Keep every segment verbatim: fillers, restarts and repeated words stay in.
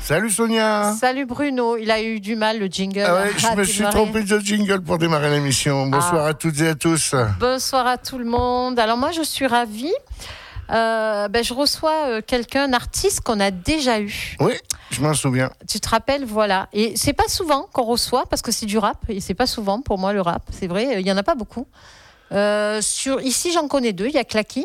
Salut Sonia. Salut Bruno, il a eu du mal le jingle. Ah ouais, je me suis trompé de jingle pour démarrer l'émission. Bonsoir ah. à toutes et à tous. Bonsoir à tout le monde. Alors moi je suis ravie. Euh, ben, je reçois euh, quelqu'un, un artiste qu'on a déjà eu. Oui, je m'en souviens. Tu te rappelles, voilà. Et c'est pas souvent qu'on reçoit parce que c'est du rap et c'est pas souvent pour moi le rap. C'est vrai, il y en a pas beaucoup. Euh, sur ici j'en connais deux. Il y a Clacky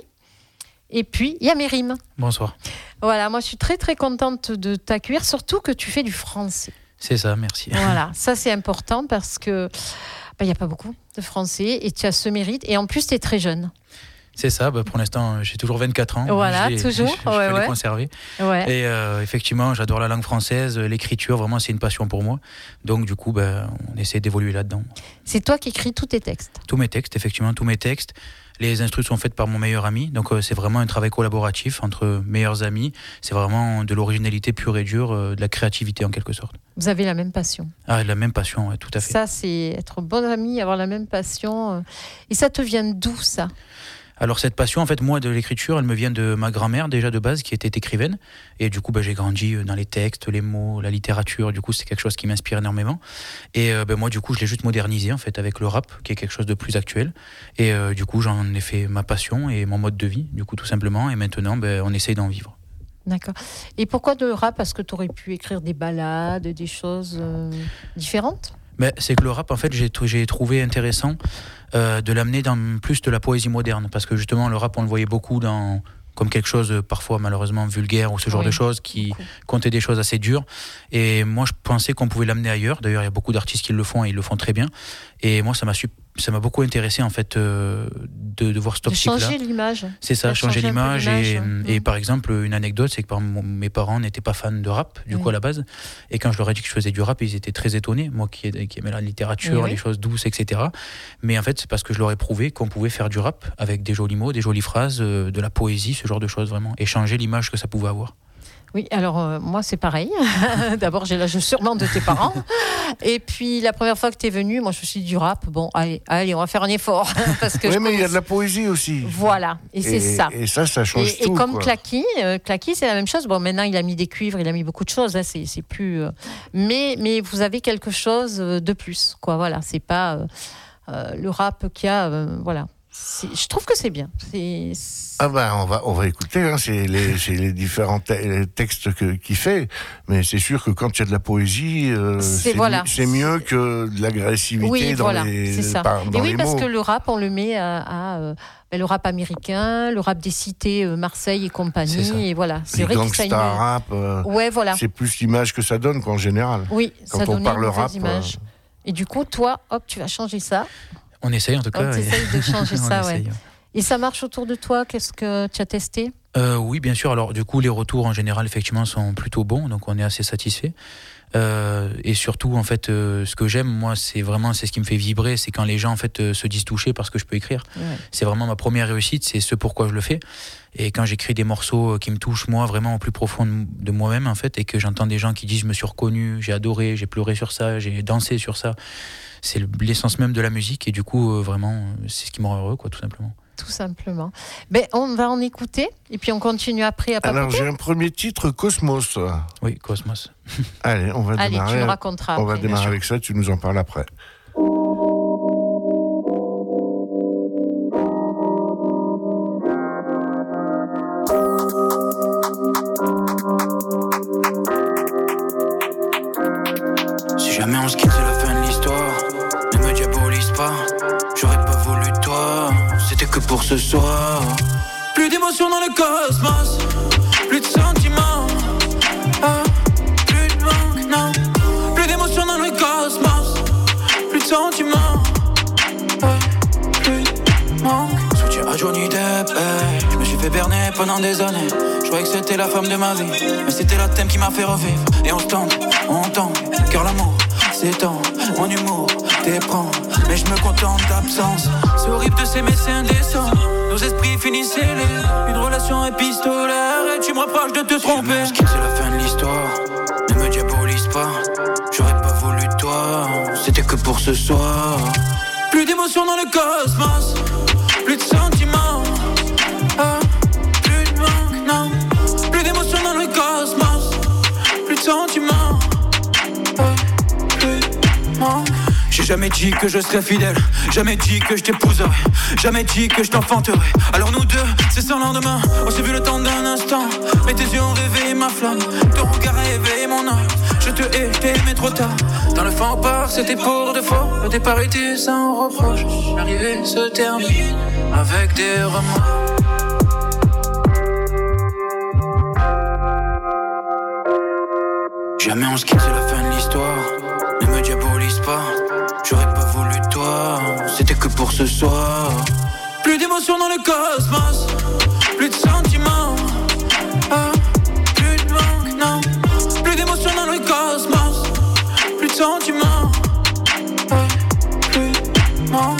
et puis il y a Mérim. Bonsoir. Voilà, moi je suis très très contente de t'accueillir, surtout que tu fais du français. C'est ça, merci. Voilà, ça c'est important parce que il ben, y a pas beaucoup de français et tu as ce mérite et en plus tu es très jeune. C'est ça, bah pour l'instant j'ai toujours vingt-quatre ans. Voilà, j'ai, toujours. Je, je ouais, peux ouais. les conserver. Ouais. Et euh, effectivement, j'adore la langue française, l'écriture, vraiment c'est une passion pour moi. Donc du coup, bah, on essaie d'évoluer là-dedans. C'est toi qui écris tous tes textes? Tous mes textes, effectivement, tous mes textes. Les instructions sont faites par mon meilleur ami, donc euh, c'est vraiment un travail collaboratif entre meilleurs amis. C'est vraiment de l'originalité pure et dure, euh, de la créativité en quelque sorte. Vous avez la même passion? Ah, la même passion, ouais, tout à fait. Ça, c'est être bon ami, avoir la même passion. Euh... Et ça te vient d'où, ça? Alors cette passion, en fait, moi, de l'écriture, elle me vient de ma grand-mère, déjà de base, qui était écrivaine. Et du coup, bah, j'ai grandi dans les textes, les mots, la littérature. Du coup, c'est quelque chose qui m'inspire énormément. Et euh, bah, moi, du coup, je l'ai juste modernisé, en fait, avec le rap, qui est quelque chose de plus actuel. Et euh, du coup, j'en ai fait ma passion et mon mode de vie, du coup, tout simplement. Et maintenant, bah, on essaye d'en vivre. D'accord. Et pourquoi de rap? Parce que tu aurais pu écrire des ballades, des choses euh, différentes? Ben, c'est que le rap, en fait, j'ai, j'ai trouvé intéressant euh, de l'amener dans plus de la poésie moderne. Parce que justement, le rap, on le voyait beaucoup dans, comme quelque chose euh, parfois malheureusement vulgaire ou ce genre oui, de choses qui beaucoup. Comptaient des choses assez dures. Et moi, je pensais qu'on pouvait l'amener ailleurs. D'ailleurs, il y a beaucoup d'artistes qui le font et ils le font très bien. Et moi, ça m'a su... ça m'a beaucoup intéressé en fait euh, de, de voir ce topic-là. De changer l'image. C'est ça, changer l'image. l'image Et, hein. et par exemple, une anecdote, c'est que par, mon, mes parents n'étaient pas fans de rap, du oui. coup à la base. Et quand je leur ai dit que je faisais du rap, ils étaient très étonnés. Moi qui, qui aimais la littérature, oui, les oui. choses douces, et cetera. Mais en fait, c'est parce que je leur ai prouvé qu'on pouvait faire du rap avec des jolis mots, des jolies phrases, euh, de la poésie, ce genre de choses vraiment. Et changer l'image que ça pouvait avoir. Oui, alors euh, moi c'est pareil. D'abord j'ai l'âge sûrement de tes parents. Et puis la première fois que tu es venu, moi je me suis dit du rap. Bon, allez, allez, on va faire un effort. Parce que oui, je mais il commence... y a de la poésie aussi. Voilà, et, et c'est ça. Et ça, ça change et, tout. Et comme quoi. Clacky, euh, Clacky c'est la même chose. Bon, maintenant il a mis des cuivres, il a mis beaucoup de choses. Hein, c'est, c'est plus. Euh... Mais, mais vous avez quelque chose de plus, quoi. Voilà, c'est pas euh, euh, le rap qu'il y a. Euh, voilà. C'est, je trouve que c'est bien. C'est, c'est... Ah ben on va on va écouter. Hein, c'est les c'est les différents te- les textes que, qu'il fait. Mais c'est sûr que quand il y a de la poésie, euh, c'est, c'est, voilà. mieux, c'est mieux que de l'agressivité oui, dans voilà, les. C'est ça. Par, dans Et oui, les parce mots. que le rap, on le met à, à euh, le rap américain, le rap des cités, euh, Marseille et compagnie. C'est et voilà. C'est les vrai gangsta que ça une... rap. Euh, ouais, voilà. C'est plus l'image que ça donne qu'en général. Oui, quand ça on donne parle une rap. image. Euh... Et du coup, toi, hop, tu vas changer ça. On essaye en tout cas. On essaye de changer ça, essaye, ouais. Et ça marche autour de toi? Qu'est-ce que tu as testé? euh, Oui, bien sûr. Alors, du coup, les retours en général, effectivement, sont plutôt bons, donc on est assez satisfait. Euh, et surtout, en fait, euh, ce que j'aime, moi, c'est vraiment, c'est ce qui me fait vibrer, c'est quand les gens, en fait, euh, se disent touchés parce que je peux écrire. Ouais. C'est vraiment ma première réussite, c'est ce pourquoi je le fais. Et quand j'écris des morceaux qui me touchent, moi, vraiment au plus profond de moi-même, en fait, et que j'entends des gens qui disent, je me suis reconnu, j'ai adoré, j'ai pleuré sur ça, j'ai dansé sur ça. C'est l'essence même de la musique, et du coup, euh, vraiment, c'est ce qui me rend heureux, quoi, tout simplement. Tout simplement. Ben, on va en écouter et puis on continue après à papoter. Alors j'ai un premier titre, Cosmos. Oui, Cosmos. Allez, on va Allez, démarrer. tu nous raconteras. On après, va démarrer avec ça, tu nous en parles après. Si jamais on se quitte, c'est la fin de l'histoire. Ne me diabolise pas. J'aurais pas voulu toi, c'était que pour ce soir. Plus d'émotions dans le cosmos, plus de sentiments, ah, plus de manque, non. Plus d'émotions dans le cosmos, plus de sentiments, ah, plus de manque. Soutien à Johnny Depp, hey. Je me suis fait berner pendant des années. Je croyais que c'était la femme de ma vie, mais c'était la thème qui m'a fait revivre. Et on se tente, on tente, car l'amour s'étend, mon humour t'éprend. Mais je me contente d'absence. C'est horrible de s'aimer, c'est indécent. Nos esprits finissent scellés. Une relation épistolaire. Et tu me reproches de te tromper. Si c'est la fin de l'histoire. Ne me diabolise pas. J'aurais pas voulu toi. C'était que pour ce soir. Plus d'émotions dans le cosmos. Plus de sentiments. Ah, plus de manque, non. Plus d'émotions dans le cosmos. Plus de sentiments. Jamais dit que je serais fidèle, jamais dit que je t'épouserais, jamais dit que je t'enfanterais. Alors nous deux, c'est sans lendemain, on s'est vu le temps d'un instant. Mais tes yeux ont réveillé ma flamme, ton regard a éveillé mon âme. Je te hais, je t'ai aimé trop tard. Dans le fanfare, c'était pour de faux. Le départ était sans reproche. L'arrivée se termine avec des remords. Jamais on se quitte, c'est la fin de l'histoire. Ne me diabolise pas, j'aurais pas voulu de toi. C'était que pour ce soir. Plus d'émotions dans le cosmos, plus de sentiments. Ah, plus de manque, non. Plus d'émotions dans le cosmos, plus de sentiments. Ah, plus de manque.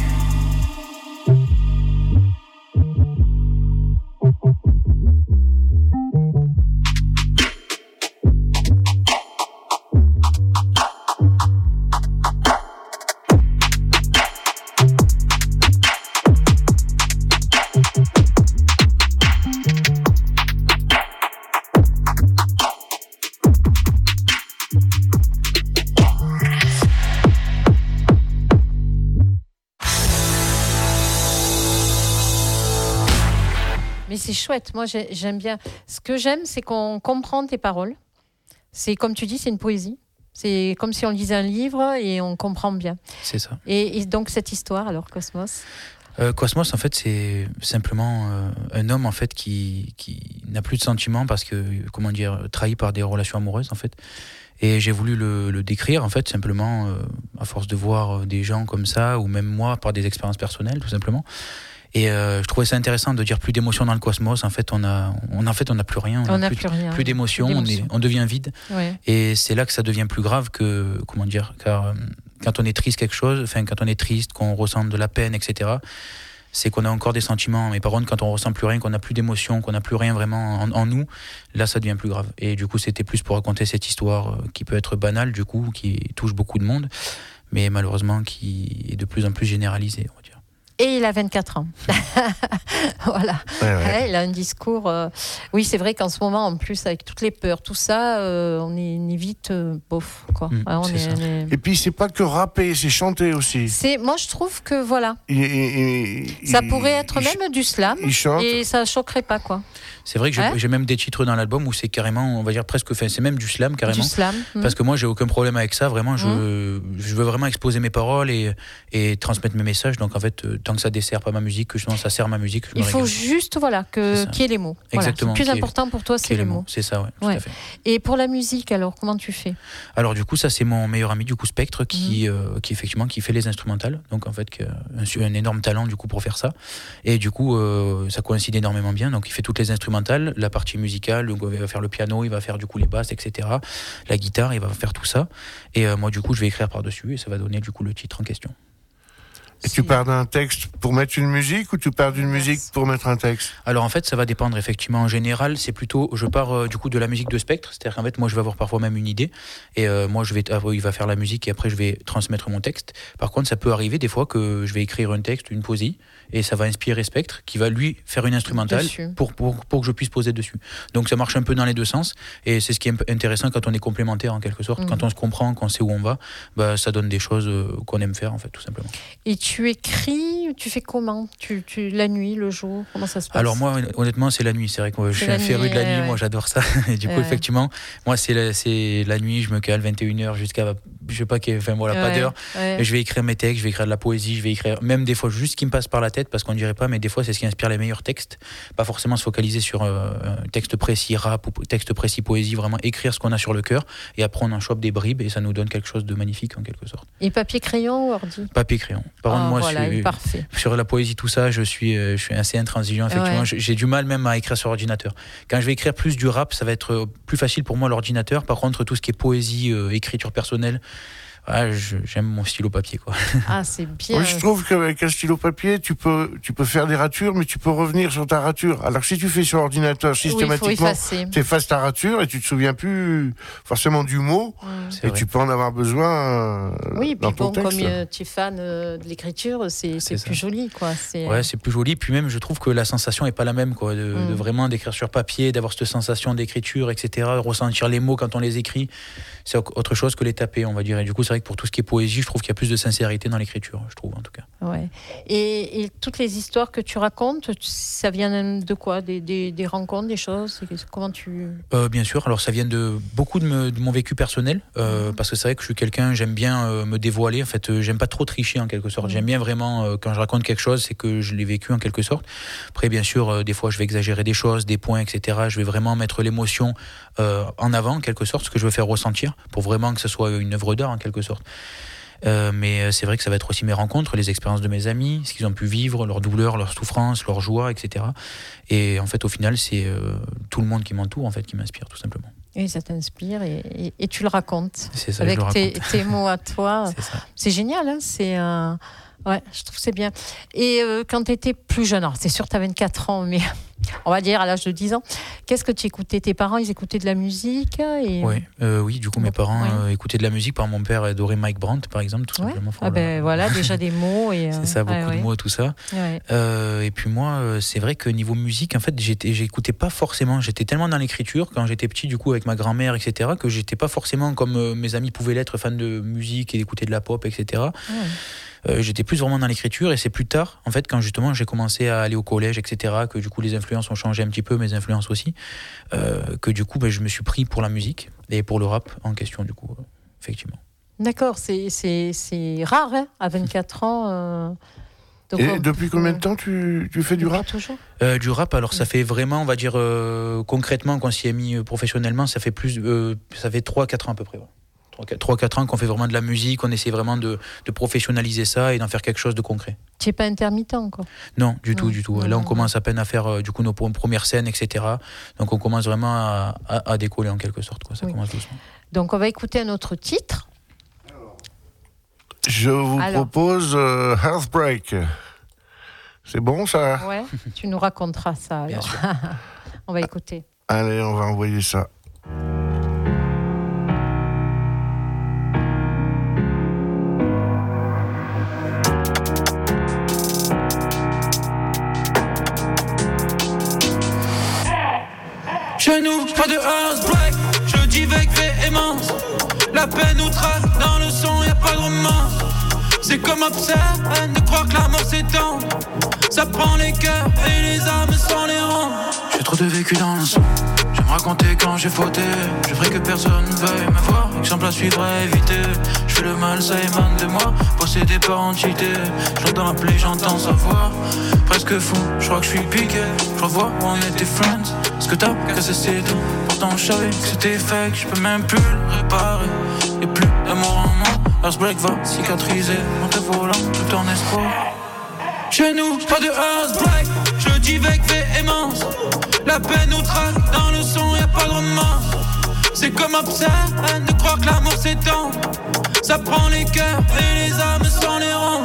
Mais c'est chouette, moi j'ai- j'aime bien. Ce que j'aime, c'est qu'on comprend tes paroles. C'est comme tu dis, c'est une poésie. C'est comme si on lisait un livre et on comprend bien. C'est ça. Et, et donc cette histoire, alors Cosmos. Euh, Cosmos, en fait, c'est simplement euh, un homme en fait qui, qui n'a plus de sentiments parce que, comment dire, trahi par des relations amoureuses en fait. Et j'ai voulu le, le décrire en fait simplement euh, à force de voir des gens comme ça ou même moi par des expériences personnelles tout simplement. Et euh, je trouvais ça intéressant de dire plus d'émotions dans le cosmos. En fait, on a, on en fait, on n'a plus rien. On n'a plus, plus rien. plus d'émotions. Plus On, d'émotions. est, on devient vide. Ouais. Et c'est là que ça devient plus grave que, comment dire, car euh, quand on est triste quelque chose, enfin quand on est triste, qu'on ressent de la peine, et cetera. C'est qu'on a encore des sentiments. Mais par contre, quand on ressent plus rien, qu'on n'a plus d'émotions, qu'on n'a plus rien vraiment en, en nous, là, ça devient plus grave. Et du coup, c'était plus pour raconter cette histoire euh, qui peut être banale, du coup, qui touche beaucoup de monde, mais malheureusement qui est de plus en plus généralisée, on va dire. Et il a vingt-quatre ans. Voilà. Ouais, ouais. Ouais, il a un discours. euh, Oui, c'est vrai qu'en ce moment, en plus, avec toutes les peurs, tout ça, euh, on, est, on est vite euh, bof. Quoi. Mmh, Ouais, on c'est est- ça. on est- Et puis, c'est pas que rapper, c'est chanter aussi. C'est, moi, je trouve que voilà, Et- et- et- ça il- pourrait être il- même du slam Il chante. et ça choquerait pas, quoi. C'est vrai que j'ai, Hein j'ai même des titres dans l'album où c'est carrément, on va dire presque, enfin, c'est même du slam carrément. Du slam. hmm. Parce que moi, j'ai aucun problème avec ça. Vraiment, je, je veux vraiment exposer mes paroles et, et transmettre mes messages. Donc, en fait, euh, tant que ça dessert pas ma musique, que sinon ça sert ma musique, je me Il faut régale. juste voilà que C'est ça. qu'il y ait les mots. Voilà. Exactement, Le plus qu'il y ait- important pour toi, c'est Quel les est le mots. mot C'est ça, ouais, tout Ouais. à fait. Et pour la musique, alors, comment tu fais? Alors du coup, ça c'est mon meilleur ami du coup Spectre qui, euh, qui effectivement qui fait les instrumentales. Donc en fait, qui a un, un énorme talent du coup pour faire ça. Et du coup, euh, ça coïncide énormément bien. Donc il fait toutes les instrumentales, la partie musicale. Donc il va faire le piano, il va faire du coup les basses, et cetera. La guitare, il va faire tout ça. Et euh, moi du coup, je vais écrire par dessus et ça va donner du coup le titre en question. Et tu pars d'un texte pour mettre une musique ou tu pars d'une musique pour mettre un texte? Alors en fait, ça va dépendre effectivement. En général, c'est plutôt, je pars euh, du coup de la musique de Spectre, c'est-à-dire qu'en fait, moi, je vais avoir parfois même une idée, et euh, moi, je vais, ah, il va faire la musique, et après, je vais transmettre mon texte. Par contre, ça peut arriver des fois que je vais écrire un texte, une poésie, et ça va inspirer Spectre, qui va lui faire une instrumentale pour, pour, pour que je puisse poser dessus. Donc ça marche un peu dans les deux sens, et c'est ce qui est intéressant quand on est complémentaire en quelque sorte, mmh. quand on se comprend, qu'on sait où on va, bah, ça donne des choses euh, qu'on aime faire en fait, tout simplement. Et tu écris, tu fais comment tu, tu, la nuit, le jour, comment ça se passe? Alors moi, honnêtement, c'est la nuit. C'est vrai que je suis un féru de la nuit, ouais, moi j'adore ça. Et du coup, ouais, effectivement, moi c'est la, c'est la nuit, je me cale vingt et une heures jusqu'à, je sais pas, enfin voilà, ouais, pas d'heure. Ouais. Et je vais écrire mes textes, je vais écrire de la poésie, je vais écrire même des fois juste ce qui me passe par la tête, parce qu'on dirait pas, mais des fois c'est ce qui inspire les meilleurs textes. Pas forcément se focaliser sur euh, un texte précis rap ou texte précis poésie, vraiment écrire ce qu'on a sur le cœur, et après on en chope des bribes et ça nous donne quelque chose de magnifique en quelque sorte. Et papier crayon ou ordi? Papier crayon. Par contre, oh, moi, voilà, je suis, parfait. Sur la poésie, tout ça, je suis, euh, je suis assez intransigeant. Effectivement, ouais. j'ai du mal même à écrire sur ordinateur. Quand je vais écrire plus du rap, ça va être plus facile pour moi l'ordinateur. Par contre, tout ce qui est poésie, euh, écriture personnelle, ah, je, j'aime mon stylo papier, quoi. Ah, c'est bien. Moi, je trouve qu'avec un stylo papier, tu peux, tu peux faire des ratures, mais tu peux revenir sur ta rature. Alors que si tu fais sur ordinateur, systématiquement, oui, tu effaces ta rature et tu te souviens plus forcément du mot. Mmh. Et vrai. Tu peux en avoir besoin. Euh, oui, dans puis ton bon, texte. comme euh, tu es fan euh, de l'écriture, c'est, c'est, c'est plus joli, quoi. C'est, ouais, c'est plus joli. Puis même, je trouve que la sensation est pas la même, quoi. De, mmh. de vraiment d'écrire sur papier, d'avoir cette sensation d'écriture, et cetera. Ressentir les mots quand on les écrit, c'est autre chose que les taper, on va dire. Et du coup, ça vrai que pour tout ce qui est poésie, je trouve qu'il y a plus de sincérité dans l'écriture, je trouve en tout cas. Ouais. Et, et toutes les histoires que tu racontes, ça vient de quoi, des, des, des rencontres, des choses? Comment tu... Euh, bien sûr, alors ça vient de beaucoup de, me, de mon vécu personnel, euh, mmh. parce que c'est vrai que je suis quelqu'un, j'aime bien euh, me dévoiler, en fait, euh, j'aime pas trop tricher en quelque sorte. Mmh. J'aime bien vraiment, euh, quand je raconte quelque chose, c'est que je l'ai vécu en quelque sorte. Après, bien sûr, euh, des fois, je vais exagérer des choses, des points, et cetera. Je vais vraiment mettre l'émotion euh, en avant, en quelque sorte, ce que je veux faire ressentir, pour vraiment que ce soit une œuvre d'art, en quelque sorte. Euh, mais c'est vrai que ça va être aussi mes rencontres, les expériences de mes amis, ce qu'ils ont pu vivre, leurs douleurs, leurs souffrances, leurs joies, et cetera. Et en fait, au final, c'est euh, tout le monde qui m'entoure, en fait, qui m'inspire, tout simplement. Et ça t'inspire et, et, et tu le racontes. C'est ça, avec je le tes, raconte. tes mots à toi. C'est ça. C'est génial, hein, c'est... Euh... Ouais, je trouve que c'est bien. Et euh, quand tu étais plus jeune, alors c'est sûr que tu as vingt-quatre ans, mais on va dire à l'âge de dix ans, qu'est-ce que tu écoutais? Tes parents, ils écoutaient de la musique et... Oui, euh, oui, du coup, mes parents oui. euh, écoutaient de la musique. Par mon père adorait Mike Brandt, par exemple, tout ouais. simplement. Ah ben le... voilà, déjà des mots. Et, euh... c'est ça, beaucoup ouais, de ouais. mots, tout ça. Ouais. Euh, et puis moi, euh, c'est vrai que niveau musique, en fait, j'étais, j'écoutais pas forcément. J'étais tellement dans l'écriture quand j'étais petit, du coup, avec ma grand-mère, et cetera, que j'étais pas forcément comme euh, mes amis pouvaient l'être, fans de musique et d'écouter de la pop, et cetera. Ouais. Euh, j'étais plus vraiment dans l'écriture et c'est plus tard, en fait, quand justement j'ai commencé à aller au collège, et cetera, que du coup les influences ont changé un petit peu, mes influences aussi, euh, que du coup ben, je me suis pris pour la musique et pour le rap en question, du coup, euh, effectivement. D'accord, c'est, c'est, c'est rare, hein, à vingt-quatre ans. Euh... Donc, et on... depuis combien de temps tu, tu fais du rap? Toujours euh, Du rap, alors ça fait vraiment, on va dire, euh, concrètement, qu'on s'y est mis professionnellement, ça fait plus, euh, ça fait trois quatre ans à peu près, ouais. trois quatre ans qu'on fait vraiment de la musique, on essaie vraiment de, de professionnaliser ça et d'en faire quelque chose de concret. Tu n'es pas intermittent quoi? Non, du non, tout, du tout. Non, Là, on non, commence à peine à faire euh, du coup nos premières scènes, et cetera. Donc, on commence vraiment à, à, à décoller en quelque sorte, quoi. Ça oui. commence doucement. Donc, on va écouter un autre titre. Je vous Alors. propose euh, Heartbreak. C'est bon, ça? Ouais, tu nous raconteras ça. Alors. On va écouter. Allez, on va envoyer ça. Chez nous, pas de heartbreak, je dis avec véhémence. La peine nous traque, dans le son y'a pas de romance. C'est comme obscène de croire que la mort s'étend. Ça prend les cœurs et les âmes sans les rangs. J'ai trop de vécu dans le son, j'aime raconter quand j'ai fauté. Je ferai que personne veuille me voir, exemple à suivre à éviter. Je fais le mal, ça émane de moi, possédé par entité. J'entends appeler, j'entends sa voix. Presque fou, je crois que je suis piqué. Je revois où on était friends. Ce que t'as cassé c'est tout. Pourtant je savais que c'était fake. Je peux même plus le réparer. Y'a plus d'amour en moi. Heartbreak va cicatriser. En te volant tout en espoir. Chez nous, pas de heartbreak. Je dis avec véhémence. La peine nous traque. Dans le son y'a pas de romance. C'est comme obscène de croire que l'amour s'étend. Ça prend les cœurs et les âmes sans les rangs.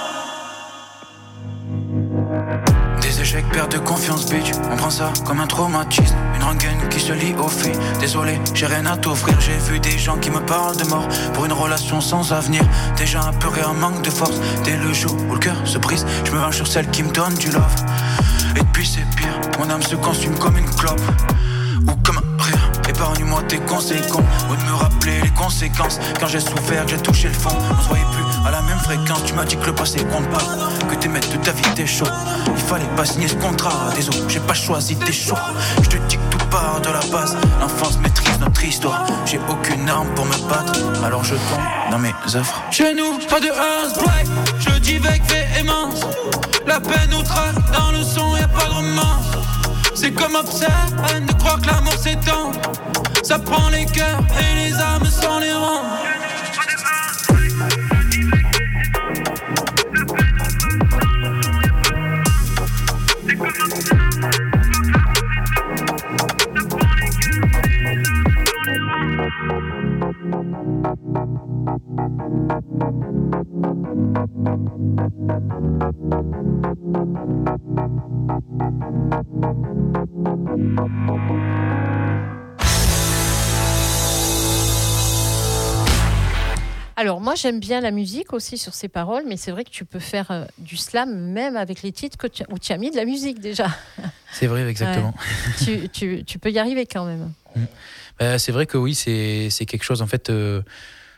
Échec, perte de confiance, bitch. On prend ça comme un traumatisme. Une rengaine qui se lie aux filles. Désolé, j'ai rien à t'offrir. J'ai vu des gens qui me parlent de mort pour une relation sans avenir. Déjà un peu un manque de force. Dès le jour où le cœur se brise, je me venge sur celle qui me donne du love. Et depuis c'est pire, mon âme se consume comme une clope. Ou comme un rire. Épargne-moi tes conséquences. Ou de me rappeler les conséquences. Quand j'ai souffert, que j'ai touché le fond. On se voyait plus à la même fréquence. Tu m'as dit que le passé compte pas, que tes maîtres de ta vie t'es chaud. Il fallait pas signer ce contrat. Désolé, j'ai pas choisi tes choix. Je te dis que tout part de la base. L'enfance maîtrise notre histoire. J'ai aucune arme pour me battre, alors je tombe dans mes affres. Chez nous, pas de heartbreak. Je dis avec véhémence. La peine nous traque. Dans le son y'a pas de romance. C'est comme obscène de croire que l'amour s'étend. Ça prend les cœurs et les âmes sans les rangs. Alors moi j'aime bien la musique aussi sur ses paroles, mais c'est vrai que tu peux faire euh, du slam même avec les titres que tu, où tu as mis de la musique déjà. C'est vrai, exactement. Ouais. tu, tu, tu peux y arriver quand même. Mmh. Euh, c'est vrai que oui, c'est, c'est quelque chose en fait... Euh...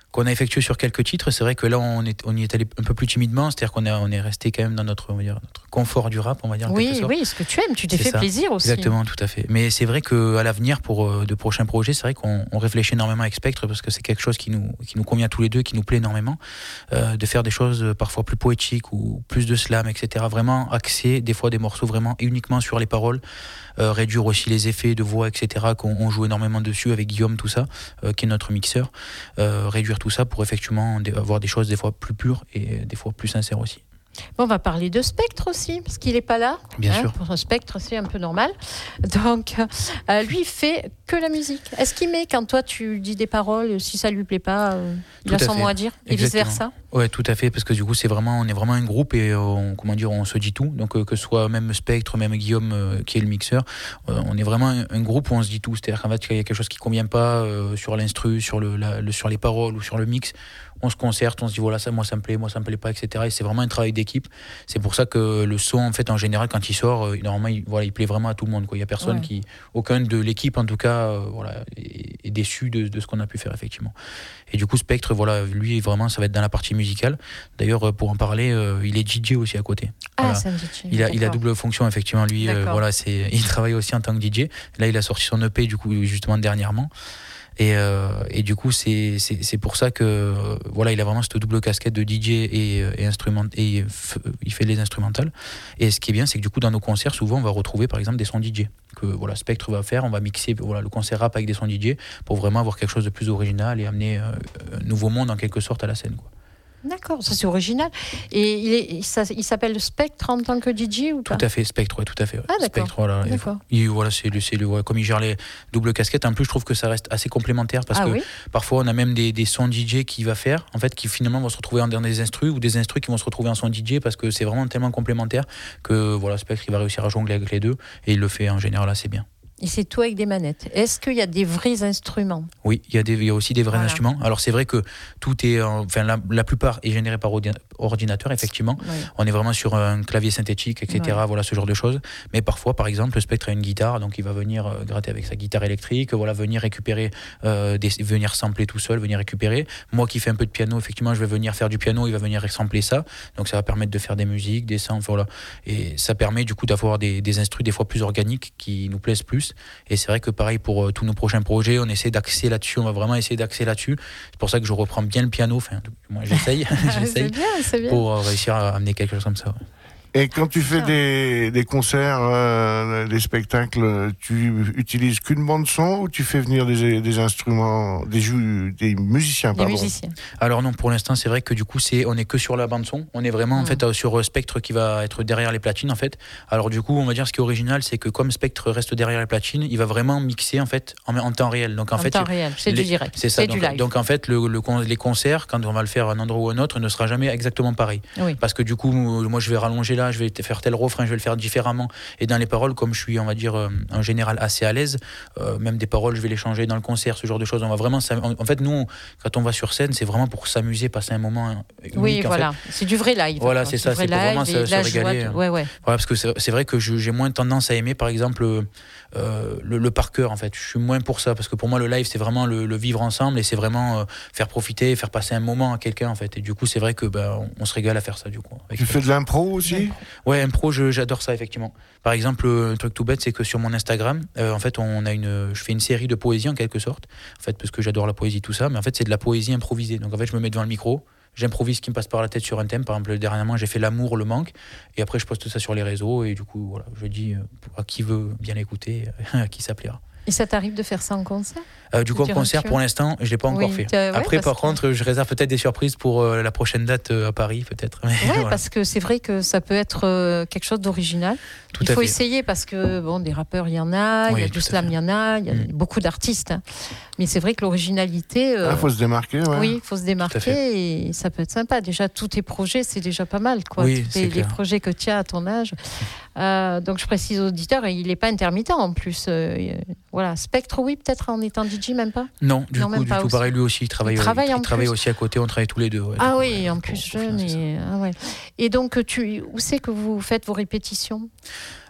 qu'on a effectué sur quelques titres. C'est vrai que là, on, est, on y est allé un peu plus timidement, c'est-à-dire qu'on a, on est resté quand même dans notre, on va dire, notre confort du rap, on va dire. En oui, quelque sorte. oui, ce que tu aimes, tu t'es C'est fait ça. plaisir aussi. Exactement, tout à fait. Mais c'est vrai qu'à l'avenir, pour euh, de prochains projets, c'est vrai qu'on on réfléchit énormément avec Spectre, parce que c'est quelque chose qui nous, qui nous convient tous les deux, qui nous plaît énormément, euh, de faire des choses parfois plus poétiques ou plus de slam, et cetera. Vraiment axer des fois des morceaux vraiment et uniquement sur les paroles, euh, réduire aussi les effets de voix, et cetera, qu'on on joue énormément dessus avec Guillaume, tout ça, euh, qui est notre mixeur. Euh, réduire tout ça pour effectivement avoir des choses des fois plus pures et des fois plus sincères aussi. Bon, on va parler de Spectre aussi, parce qu'il n'est pas là. Bien hein, sûr. Pour un Spectre, c'est un peu normal. Donc, euh, lui, il fait que la musique. Est-ce qu'il met, quand toi, tu dis des paroles, si ça ne lui plaît pas, euh, il Tout a à son fait. mot à dire, et Exactement. vice-versa? Ouais, tout à fait, parce que du coup, c'est vraiment, on est vraiment un groupe et on, comment dire, on se dit tout. Donc, euh, que ce soit même Spectre, même Guillaume, euh, qui est le mixeur, euh, on est vraiment un, un groupe où on se dit tout. C'est-à-dire qu'en fait, il y a quelque chose qui ne convient pas euh, sur l'instru, sur, le, la, le, sur les paroles ou sur le mix. On se concerte, on se dit voilà, ça, moi ça me plaît, moi ça me plaît pas, et cetera. Et c'est vraiment un travail d'équipe. C'est pour ça que le son, en fait, en général, quand il sort, euh, normalement, il, voilà, il plaît vraiment à tout le monde, quoi. Il y a personne Ouais. qui, aucun de l'équipe, en tout cas, euh, voilà, est, est déçu de, de ce qu'on a pu faire, effectivement. Et du coup, Spectre, voilà, lui, vraiment, ça va être dans la partie musicale. D'ailleurs, pour en parler, euh, il est D J aussi à côté. Ah, Voilà. c'est un D J. Il a, il a d'accord. double fonction, effectivement. Lui, euh, D'accord. voilà, c'est, il travaille aussi en tant que D J. Là, il a sorti son E P, du coup, justement, dernièrement. Et, euh, et du coup, c'est, c'est, c'est pour ça que euh, voilà, il a vraiment cette double casquette de D J et, et, instrument, et f, il fait les instrumentales. Et ce qui est bien, c'est que du coup, dans nos concerts, souvent, on va retrouver par exemple des sons D J que voilà, Spectre va faire. On va mixer voilà, le concert rap avec des sons D J pour vraiment avoir quelque chose de plus original et amener euh, un nouveau monde en quelque sorte à la scène, quoi. D'accord, ça c'est original. Et il, est, ça, il s'appelle Spectre en tant que D J ou pas? Tout à fait, Spectre, ouais, tout à fait. Ouais. Ah, d'accord. Spectre, voilà. D'accord. Et, voilà, c'est, le, c'est le, ouais, comme il gère les doubles casquettes, en plus, je trouve que ça reste assez complémentaire parce Ah que oui. parfois, on a même des, des sons D J qu'il va faire, en fait, qui finalement vont se retrouver dans des instrus ou des instrus qui vont se retrouver en son D J parce que c'est vraiment tellement complémentaire que voilà, Spectre, il va réussir à jongler avec les deux et il le fait en général assez bien. Et c'est tout avec des manettes. Est-ce qu'il y a des vrais instruments? Oui, il y a des, il y a aussi des vrais Voilà. instruments. Alors c'est vrai que tout est, euh, enfin la, la plupart est généré par ordi- ordinateur, effectivement. Oui. On est vraiment sur un clavier synthétique, et cetera. Ouais. Voilà ce genre de choses. Mais parfois, par exemple, le Spectre a une guitare, donc il va venir euh, gratter avec sa guitare électrique, voilà, venir récupérer, euh, des, venir sampler tout seul, venir récupérer. Moi qui fais un peu de piano, effectivement, je vais venir faire du piano, il va venir sampler ça. Donc ça va permettre de faire des musiques, des samples, voilà. Et ça permet du coup d'avoir des, des instrus des fois plus organiques qui nous plaisent plus. Et c'est vrai que pareil pour euh, tous nos prochains projets, on essaie d'axer là-dessus, on va vraiment essayer d'axer là-dessus. C'est pour ça que je reprends bien le piano, enfin, moi j'essaye, c'est j'essaye bien, c'est bien. pour euh, réussir à amener quelque chose comme ça. Ouais. Et quand tu fais des, des concerts, euh, des spectacles, tu utilises qu'une bande son ou tu fais venir des, des instruments, des, jou- des musiciens, Des pardon. musiciens. Alors non, pour l'instant, c'est vrai que du coup, c'est, on est que sur la bande son. On est vraiment en Mm. fait euh, sur Spectre qui va être derrière les platines en fait. Alors du coup, on va dire ce qui est original, c'est que comme Spectre reste derrière les platines, il va vraiment mixer en fait en, en temps réel. Donc en, En fait, temps réel, c'est les- du direct. c'est ça. C'est Donc, du live. donc en fait, le, le con- les concerts, quand on va le faire à un endroit ou à un autre, ne sera jamais exactement pareil. Oui. Parce que du coup, moi, je vais rallonger là, je vais te faire tel refrain, je vais le faire différemment. Et dans les paroles, comme je suis, on va dire, euh, en général assez à l'aise, euh, même des paroles, je vais les changer dans le concert, ce genre de choses. On va vraiment, s'am- en fait, nous, on- quand on va sur scène, c'est vraiment pour s'amuser, passer un moment unique. Oui, en voilà. fait. C'est du vrai live. Voilà, quoi. c'est Du ça, vrai c'est pour vraiment live se- et de se la joie régaler, de- hein. Ouais, ouais. Voilà, parce que c'est, c'est vrai que je- j'ai moins tendance à aimer, par exemple, euh, le, le par cœur, en fait. Je suis moins pour ça, parce que pour moi, le live, c'est vraiment le, le vivre ensemble et c'est vraiment euh, faire profiter, faire passer un moment à quelqu'un, en fait. Et du coup, c'est vrai que bah, on, on se régale à faire ça, du coup. avec- Tu fais de l'impro aussi? Ouais, impro, je, j'adore ça, effectivement. Par exemple, un truc tout bête, c'est que sur mon Instagram, euh, en fait, on a une, je fais une série de poésie en quelque sorte, en fait, parce que j'adore la poésie, tout ça, mais en fait, c'est de la poésie improvisée. Donc, en fait, je me mets devant le micro, j'improvise ce qui me passe par la tête sur un thème. Par exemple, dernièrement, j'ai fait l'amour, le manque, et après, je poste ça sur les réseaux, et du coup, voilà, je dis euh, à qui veut bien l'écouter, à qui ça plaira. Et ça t'arrive de faire ça en concert? Euh, du coup, en Tu concert, rassures. pour l'instant, je l'ai pas encore Oui, fait. t'as- ouais, Après, parce par que- contre, je réserve peut-être des surprises pour euh, la prochaine date euh, à Paris, peut-être. Mais Oui, voilà. parce que c'est vrai que ça peut être euh, quelque chose d'original. Tout Il à faut fait. essayer parce que, bon, des rappeurs, il y en a, il Oui, y a tout du à slam, fait. il y en a, il y a Mm. beaucoup d'artistes. hein. Mais c'est vrai que l'originalité, Il euh, faut se démarquer, ouais. oui, il faut se démarquer et ça peut être sympa. Déjà, tous tes projets, c'est déjà pas mal. Quoi. Oui, Tous c'est les, les clair. projets que tu as à ton âge. Euh, donc, je précise aux auditeurs, il n'est pas intermittent en plus. Euh, voilà. Spectre, oui, peut-être en étant D J, même pas. Non, du Non, coup, même du pas tout aussi. pareil, lui aussi, il travaille, Il travaille il, en travaille plus. aussi à côté, on travaille tous les deux. Ouais, Ah du coup, oui, ouais, en pour- plus pour jeune. financer ça. Et, ah ouais. et donc, tu, où c'est que vous faites vos répétitions?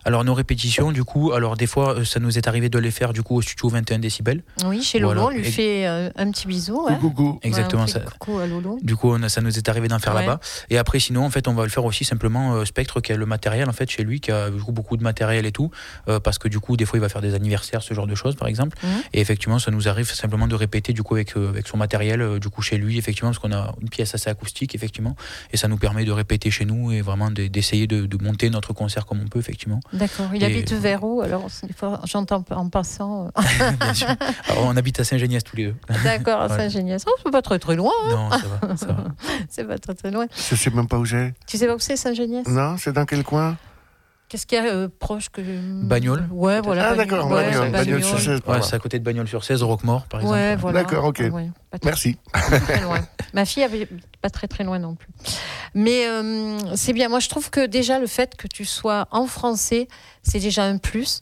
Alors nos répétitions, du coup, alors des fois, ça nous est arrivé de les faire du coup au studio vingt et un décibels. Oui, chez Lolo, Voilà. on lui Et... fait euh, un petit bisou. Coucou, Hein. coucou. Exactement ouais, ça. Coucou à Lolo. Du coup, on a, ça nous est arrivé d'en faire Ouais. là-bas. Et après, sinon, en fait, on va le faire aussi simplement euh, Spectre, qui a le matériel en fait chez lui, qui a du coup, beaucoup de matériel et tout, euh, parce que du coup, des fois, il va faire des anniversaires, ce genre de choses, par exemple. Mmh. Et effectivement, ça nous arrive simplement de répéter du coup avec euh, avec son matériel, euh, du coup chez lui, effectivement, parce qu'on a une pièce assez acoustique, effectivement, et ça nous permet de répéter chez nous et vraiment de, d'essayer de, de monter notre concert comme on peut, effectivement. D'accord. Il Et... habite vers où? Alors, des fois, j'entends en passant. Bien sûr. Alors, on habite à Saint-Géniès tous les deux. D'accord, à Ouais. Saint-Géniès. Oh, c'est pas très très loin. Hein. Non, ça va, ça va. C'est pas très très loin. Je sais même pas où j'ai. Tu sais pas où c'est Saint-Géniès? Non, c'est dans quel coin? Qu'est-ce qu'il y a euh, proche que Bagnols. Ouais, voilà. Ah, d'accord, ouais, Bagnols, Bagnols sur Cèze. Ouais, Voilà. c'est à côté de Bagnols-sur-Cèze, Roquemort, par exemple. Ouais, voilà. D'accord, ok. Ouais, pas très, Merci. pas très loin. Ma fille avait pas très très loin non plus. Mais euh, c'est bien. Moi, je trouve que déjà le fait que tu sois en français, c'est déjà un plus.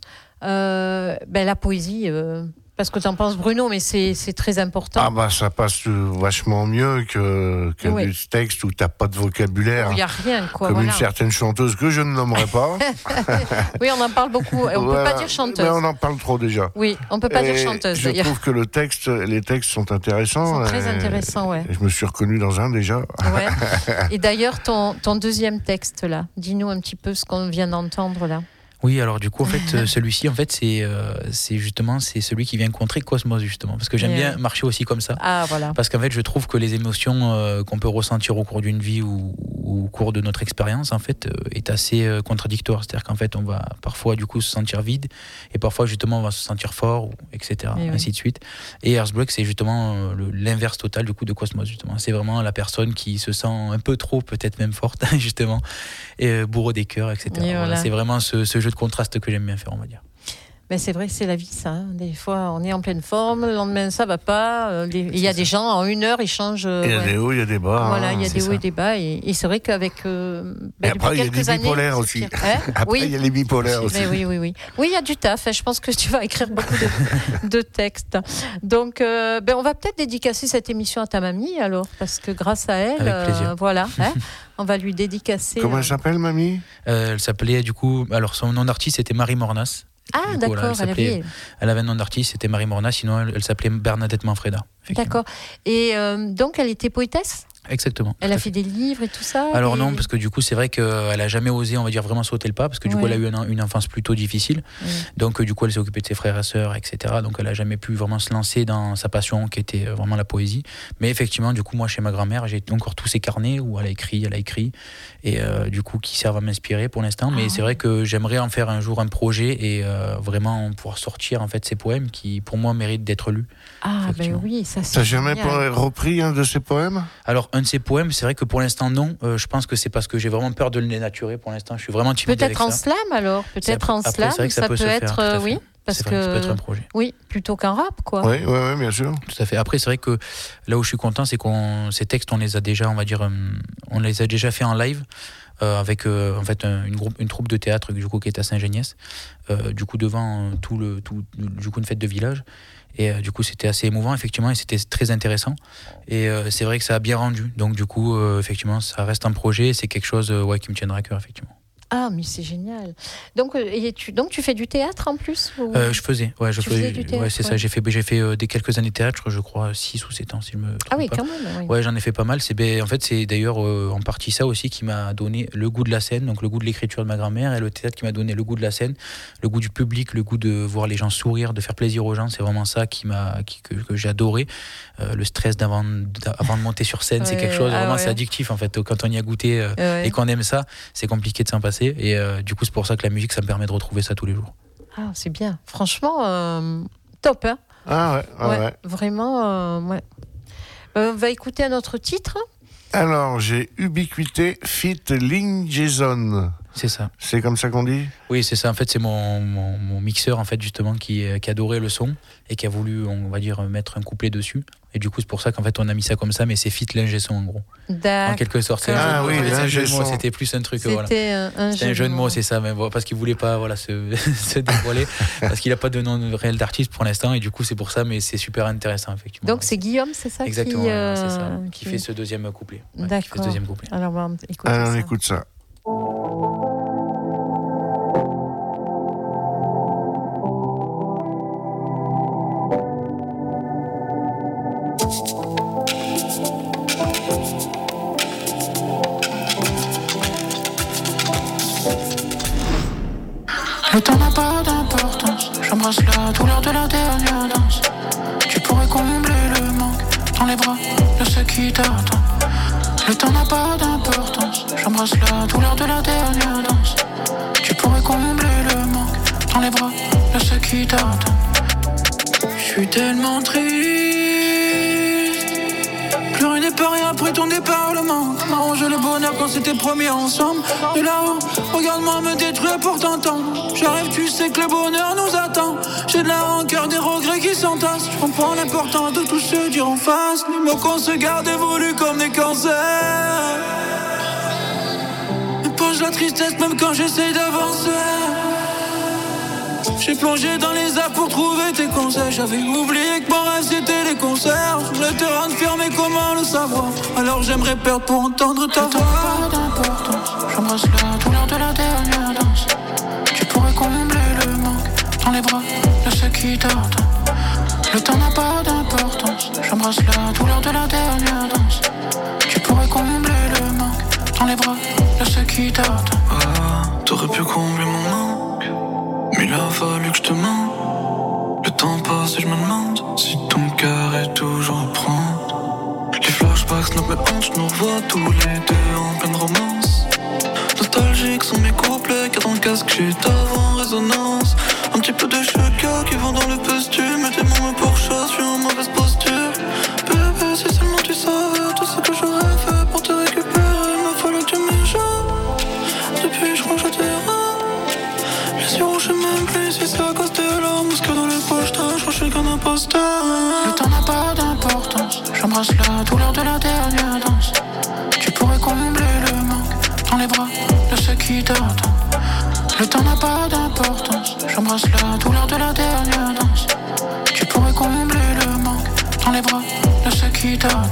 Euh, ben, la poésie. Euh, Parce que tu en penses, Bruno, mais c'est, c'est très important. Ah bah ça passe vachement mieux que, que Oui. du texte où t'as pas de vocabulaire. Il n'y a rien, quoi. Comme Voilà. une certaine chanteuse que je ne nommerai pas. Oui, on en parle beaucoup. Et on ne Voilà. peut pas dire chanteuse. Mais on en parle trop déjà. Oui, on ne peut pas Et dire chanteuse, je d'ailleurs. trouve que le texte, les textes sont intéressants. Ils sont très et- intéressants, ouais. et je me suis reconnu dans un déjà. Ouais. Et d'ailleurs, ton, ton deuxième texte, là, dis-nous un petit peu ce qu'on vient d'entendre, là. Oui, alors du coup, en fait, euh, celui-ci, en fait, c'est, euh, c'est justement c'est celui qui vient contrer Cosmos, justement. Parce que j'aime Et bien ouais. marcher aussi comme ça. Ah, voilà. Parce qu'en fait, je trouve que les émotions euh, qu'on peut ressentir au cours d'une vie ou, ou au cours de notre expérience, en fait, euh, est assez euh, contradictoire. C'est-à-dire qu'en fait, on va parfois, du coup, se sentir vide, et parfois, justement, on va se sentir fort, ou, et cetera, Et ainsi oui. de suite. Et Earthbreak, c'est justement euh, le- l'inverse total, du coup, de Cosmos, justement. C'est vraiment la personne qui se sent un peu trop, peut-être même forte, justement, et euh, bourreau des cœurs, et cetera. Et Voilà, voilà. c'est vraiment ce, ce jeu de contraste que j'aime bien faire, on va dire. Mais c'est vrai que c'est la vie, ça. hein. Des fois, on est en pleine forme, le lendemain, ça va pas. Euh, les- Il y a C'est des ça. gens, en une heure, ils changent. euh, Il y a ouais. des hauts, il y a des bas. Voilà, hein. il y a c'est des hauts ça. et des bas. Et, et c'est vrai qu'avec. Euh, Et ben, après, depuis il y a quelques des années, bipolaires c'est aussi. pire. Hein Après, oui. il y a les bipolaires aussi. Mais oui, oui, oui. Oui, il y a du taf. hein. Je pense que tu vas écrire beaucoup de, de textes. Donc, euh, ben, on va peut-être dédicacer cette émission à ta mamie, alors, parce que grâce à elle, Avec plaisir. euh, voilà, hein, on va lui dédicacer. Comment euh, elle s'appelle, mamie? Euh, elle s'appelait, du coup, alors son nom d'artiste, c'était Marie Mornas. Ah, Du coup, d'accord, voilà, elle elle s'appelait- avait. Elle avait un nom d'artiste, c'était Marie Mornas, sinon elle, elle s'appelait Bernadette Manfreda. effectivement. D'accord. Et euh, donc, elle était poétesse. Exactement. Elle tout a à fait des livres et tout ça. Alors et- non, parce que du coup, c'est vrai qu'elle a jamais osé, on va dire, vraiment sauter le pas, parce que du coup, Ouais. elle a eu une, une enfance plutôt difficile. Ouais. Donc, euh, du coup, elle s'est occupée de ses frères et sœurs, et cetera. Donc, elle a jamais pu vraiment se lancer dans sa passion, qui était euh, vraiment la poésie. Mais effectivement, du coup, moi, chez ma grand-mère, j'ai encore tous ces carnets où elle a écrit, elle a écrit, et euh, du coup, qui servent à m'inspirer pour l'instant. Mais Ah c'est vrai que j'aimerais en faire un jour un projet et euh, vraiment pouvoir sortir en fait ces poèmes qui, pour moi, méritent d'être lus. Ah, ben Effectivement. oui, ça c'est. T'as jamais génial. pas repris un de ses poèmes? Alors, un de ces poèmes, c'est vrai que pour l'instant, non. Euh, je pense que c'est parce que j'ai vraiment peur de le dénaturer pour l'instant. Je suis vraiment timide avec Peut-être en ça. slam alors, peut-être en Après, slam, c'est vrai que ça ça peut peut se faire, être, tout à euh, fait. oui, parce C'est vrai que ça peut être que un projet. oui, plutôt qu'un rap quoi. Oui, oui, oui, bien sûr. Tout à fait. Après, c'est vrai que là où je suis content, c'est qu'on ces textes, on les a déjà, on va dire, euh, on les a déjà fait en live. Euh, avec euh, en fait un- une, groupe, une troupe de théâtre du coup qui est à Saint-Géniès, euh, du coup devant euh, tout le tout du coup une fête de village, et euh, du coup c'était assez émouvant effectivement et c'était très intéressant, et euh, c'est vrai que ça a bien rendu, donc du coup euh, effectivement ça reste un projet, c'est quelque chose euh, ouais qui me tiendra à cœur effectivement. Ah mais c'est génial. Donc euh, et tu donc tu fais du théâtre en plus ou... Euh, je faisais, ouais, je Tu faisais, faisais du théâtre, ouais, c'est ouais. ça. J'ai fait, j'ai fait euh, des quelques années de théâtre, je crois six ou sept ans si je me trompe Ah oui pas. quand même. Oui. Ouais, j'en ai fait pas mal. C'est ben, en fait c'est d'ailleurs euh, en partie ça aussi qui m'a donné le goût de la scène, donc le goût de l'écriture de ma grand-mère, et le théâtre qui m'a donné le goût de la scène, le goût du public, le goût de voir les gens sourire, de faire plaisir aux gens. C'est vraiment ça qui m'a, qui, que, que j'ai adoré. Euh, le stress d'avant, d'avant de monter sur scène, c'est Ouais, quelque chose ah vraiment, ouais. c'est addictif en fait. Quand on y a goûté euh, Ouais. et qu'on aime ça, c'est compliqué de s'en passer. Et euh, du coup, c'est pour ça que la musique, ça me permet de retrouver ça tous les jours. Ah c'est bien. Franchement euh, top hein. Ah ouais, ah ouais, ouais. Vraiment euh, ouais. Euh, on va écouter un autre titre. Alors, j'ai Ubiquité fit Link Jason. C'est ça. C'est comme ça qu'on dit? Oui, c'est ça. En fait, c'est mon, mon, mon mixeur en fait justement qui, qui adorait le son et qui a voulu, on va dire, mettre un couplet dessus. Et du coup, c'est pour ça qu'en fait, on a mis ça comme ça, mais c'est fit l'ingé son en gros. En D'accord. quelque sorte, c'est Ah un jeu, oui, en fait, c'est un jeu de l'ingé mots. son. C'était plus un truc. Voilà. C'était un, un C'était un jeu de mots, c'est ça, mais bon, parce qu'il voulait pas, voilà, se, se dévoiler, parce qu'il a pas de nom réel d'artiste pour l'instant, et du coup, c'est pour ça, mais c'est super intéressant effectivement. Donc c'est Guillaume, c'est ça exactement, qui, ouais, euh, c'est ça, qui, qui- fait ce deuxième couplet. Ouais, qui fait D'accord. ce deuxième couplet. Alors on va écouter Alors, on ça. écoute ça. J'embrasse la douleur de la dernière danse. Tu pourrais combler le manque dans les bras de ceux qui t'attendent. Le temps n'a pas d'importance. J'embrasse la douleur de la dernière danse. Tu pourrais combler le manque dans les bras de ceux qui t'attendent. Je suis tellement triste. Plus rien n'est pareil après ton départ, le manque m'a rangé le bonheur quand c'était promis ensemble. De là-haut, regarde-moi me détruire pour t'entendre. J'arrive, tu sais que le bonheur nous attend. J'ai de la rancœur, des regrets qui s'entassent. Je comprends l'importance de tout se dire en face. Les mots qu'on se garde évoluent comme des cancers. Me pose la tristesse même quand j'essaye d'avancer. J'ai plongé dans les apps pour trouver tes conseils. J'avais oublié que mon rêve c'était les concerts. Je voulais te rendre fier mais comment le savoir? Alors j'aimerais perdre pour entendre ta voix. Pas d'importance. J'embrasse la douleur de la dernière danse. Tu pourrais combler le manque dans les bras de ceux qui t'attendent. Le temps n'a pas d'importance. J'embrasse la douleur de la dernière danse. Tu pourrais combler le manque dans les bras de ceux qui t'attendent. Ah, t'aurais pu combler mon manque. Mais il a fallu que je te mente. Le temps passe et je me demande si ton cœur est toujours à prendre. Les flashbacks snap mes hanches, je nous revois tous les deux en pleine romance. Nostalgiques sont mes couplets, car dans le casque j'ai ta voix en résonance. Un petit peu de chacun qui vont dans le costume. Mettez-moi pour chasse, je suis en mauvaise posture. Bébé, si seulement tu savais tout ce que j'aurais fait pour te récupérer. Il m'a fallu que tu m'échappes. Depuis je crois que je t'ai les yeux rouges, je sais même plus si c'est à cause de larmes. Parce que dans les poches, je crois que je suis qu'un imposteur. Le temps n'a pas d'importance. J'embrasse la douleur de la dernière danse. Tu pourrais combler le manque dans les bras de ceux qui t'attendent. Le temps n'a pas d'importance. J'embrasse la douleur de la dernière danse. Tu pourrais combler le manque dans les bras de ceux qui t'attendent.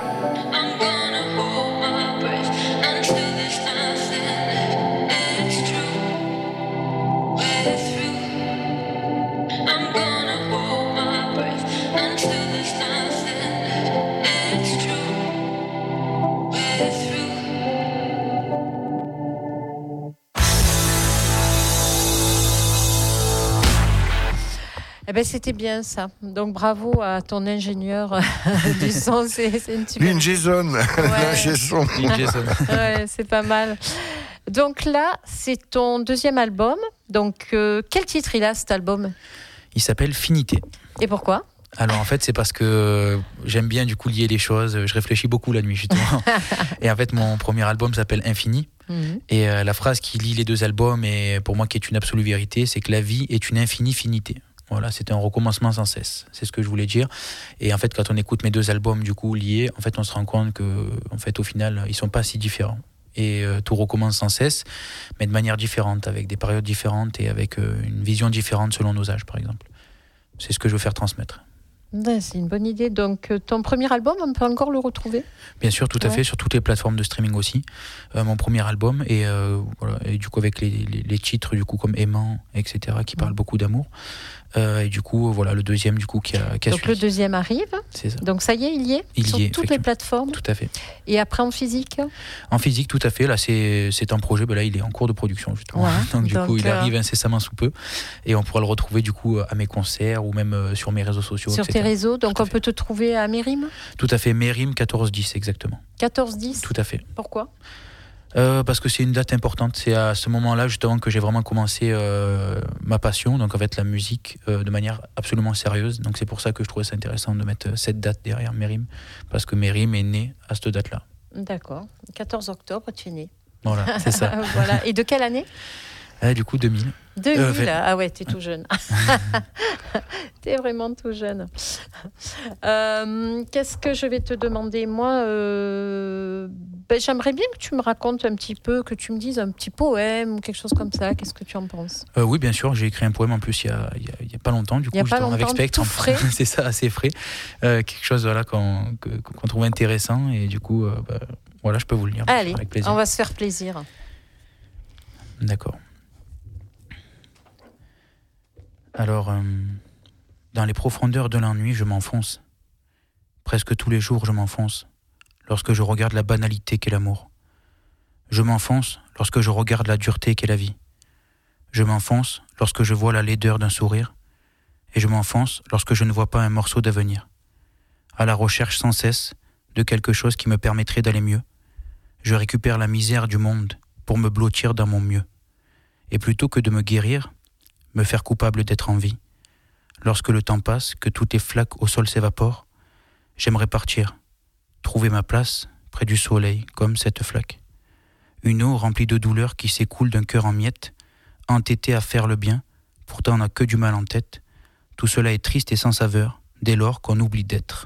Eh ben, c'était bien ça. Donc bravo à ton ingénieur du son. C'est, c'est une super... Lynn Jason. Ouais. Ouais, c'est pas mal. Donc là, c'est ton deuxième album. Donc euh, quel titre il a cet album? Il s'appelle Finité. Et pourquoi? Alors en fait c'est parce que j'aime bien du coup lier les choses, je réfléchis beaucoup la nuit justement. Et en fait mon premier album s'appelle Infini. Mmh. Et euh, la phrase qui lie les deux albums et pour moi qui est une absolue vérité, c'est que la vie est une infinie finité. Voilà, c'était un recommencement sans cesse, c'est ce que je voulais dire. Et en fait quand on écoute mes deux albums du coup liés, en fait on se rend compte que en fait au final ils sont pas si différents. Et euh, tout recommence sans cesse, mais de manière différente, avec des périodes différentes et avec euh, une vision différente selon nos âges par exemple. C'est ce que je veux faire transmettre. C'est une bonne idée. Donc, ton premier album, on peut encore le retrouver? Bien sûr, tout à ouais. fait, sur toutes les plateformes de streaming aussi. Euh, mon premier album, et, euh, voilà, et du coup, avec les, les, les titres du coup, comme Aimant, et cetera, qui parlent beaucoup d'amour. Euh, et du coup, voilà, le deuxième, du coup, qui a, qui a Donc, suivi. le deuxième arrive. C'est ça. Donc, ça y est, il y est il sur y est, toutes les plateformes. Tout à fait. Et après, en physique? En physique, tout à fait. Là, c'est, c'est un projet, ben là, il est en cours de production, justement. Ouais, donc, du donc, coup, il euh... arrive incessamment sous peu. Et on pourra le retrouver, du coup, à mes concerts ou même sur mes réseaux sociaux. Sur et cetera. Tes réseaux, donc on peut te trouver à Mérim? Tout à fait, Mérim quatorze dix, exactement. quatorze dix? Tout à fait. Pourquoi? Euh, parce que c'est une date importante. C'est à ce moment-là justement que j'ai vraiment commencé euh, ma passion, donc en fait la musique euh, de manière absolument sérieuse. Donc c'est pour ça que je trouvais ça intéressant de mettre cette date derrière Mérim, parce que Mérim est né à cette date-là. D'accord. quatorze octobre, tu es né. Voilà, c'est ça. Voilà. Et de quelle année? Ah, du coup, deux mille. deux mille, euh, fait... ah ouais, t'es tout jeune. T'es vraiment tout jeune. Euh, qu'est-ce que je vais te demander? Moi, euh, ben, j'aimerais bien que tu me racontes un petit peu, que tu me dises un petit poème ou quelque chose comme ça. Qu'est-ce que tu en penses? euh, Oui, bien sûr. J'ai écrit un poème en plus il y a, il y a, il y a pas longtemps, du coup, longtemps, avec Spectre. Tout frais. C'est ça, assez frais. Euh, quelque chose voilà, qu'on, que, qu'on trouve intéressant et du coup, euh, bah, voilà, je peux vous le lire. Allez, avec plaisir. On va se faire plaisir. D'accord. Alors, euh, dans les profondeurs de l'ennui, je m'enfonce. Presque tous les jours, je m'enfonce. Lorsque je regarde la banalité qu'est l'amour. Je m'enfonce lorsque je regarde la dureté qu'est la vie. Je m'enfonce lorsque je vois la laideur d'un sourire. et je m'enfonce lorsque je ne vois pas un morceau d'avenir. À la recherche sans cesse de quelque chose qui me permettrait d'aller mieux, je récupère la misère du monde pour me blottir dans mon mieux. Et plutôt que de me guérir, me faire coupable d'être en vie, lorsque le temps passe, que toutes les flaques au sol s'évaporent, j'aimerais partir, trouver ma place près du soleil, comme cette flaque. Une eau remplie de douleur qui s'écoule d'un cœur en miettes, entêté à faire le bien, pourtant on n'a que du mal en tête. Tout cela est triste et sans saveur, dès lors qu'on oublie d'être.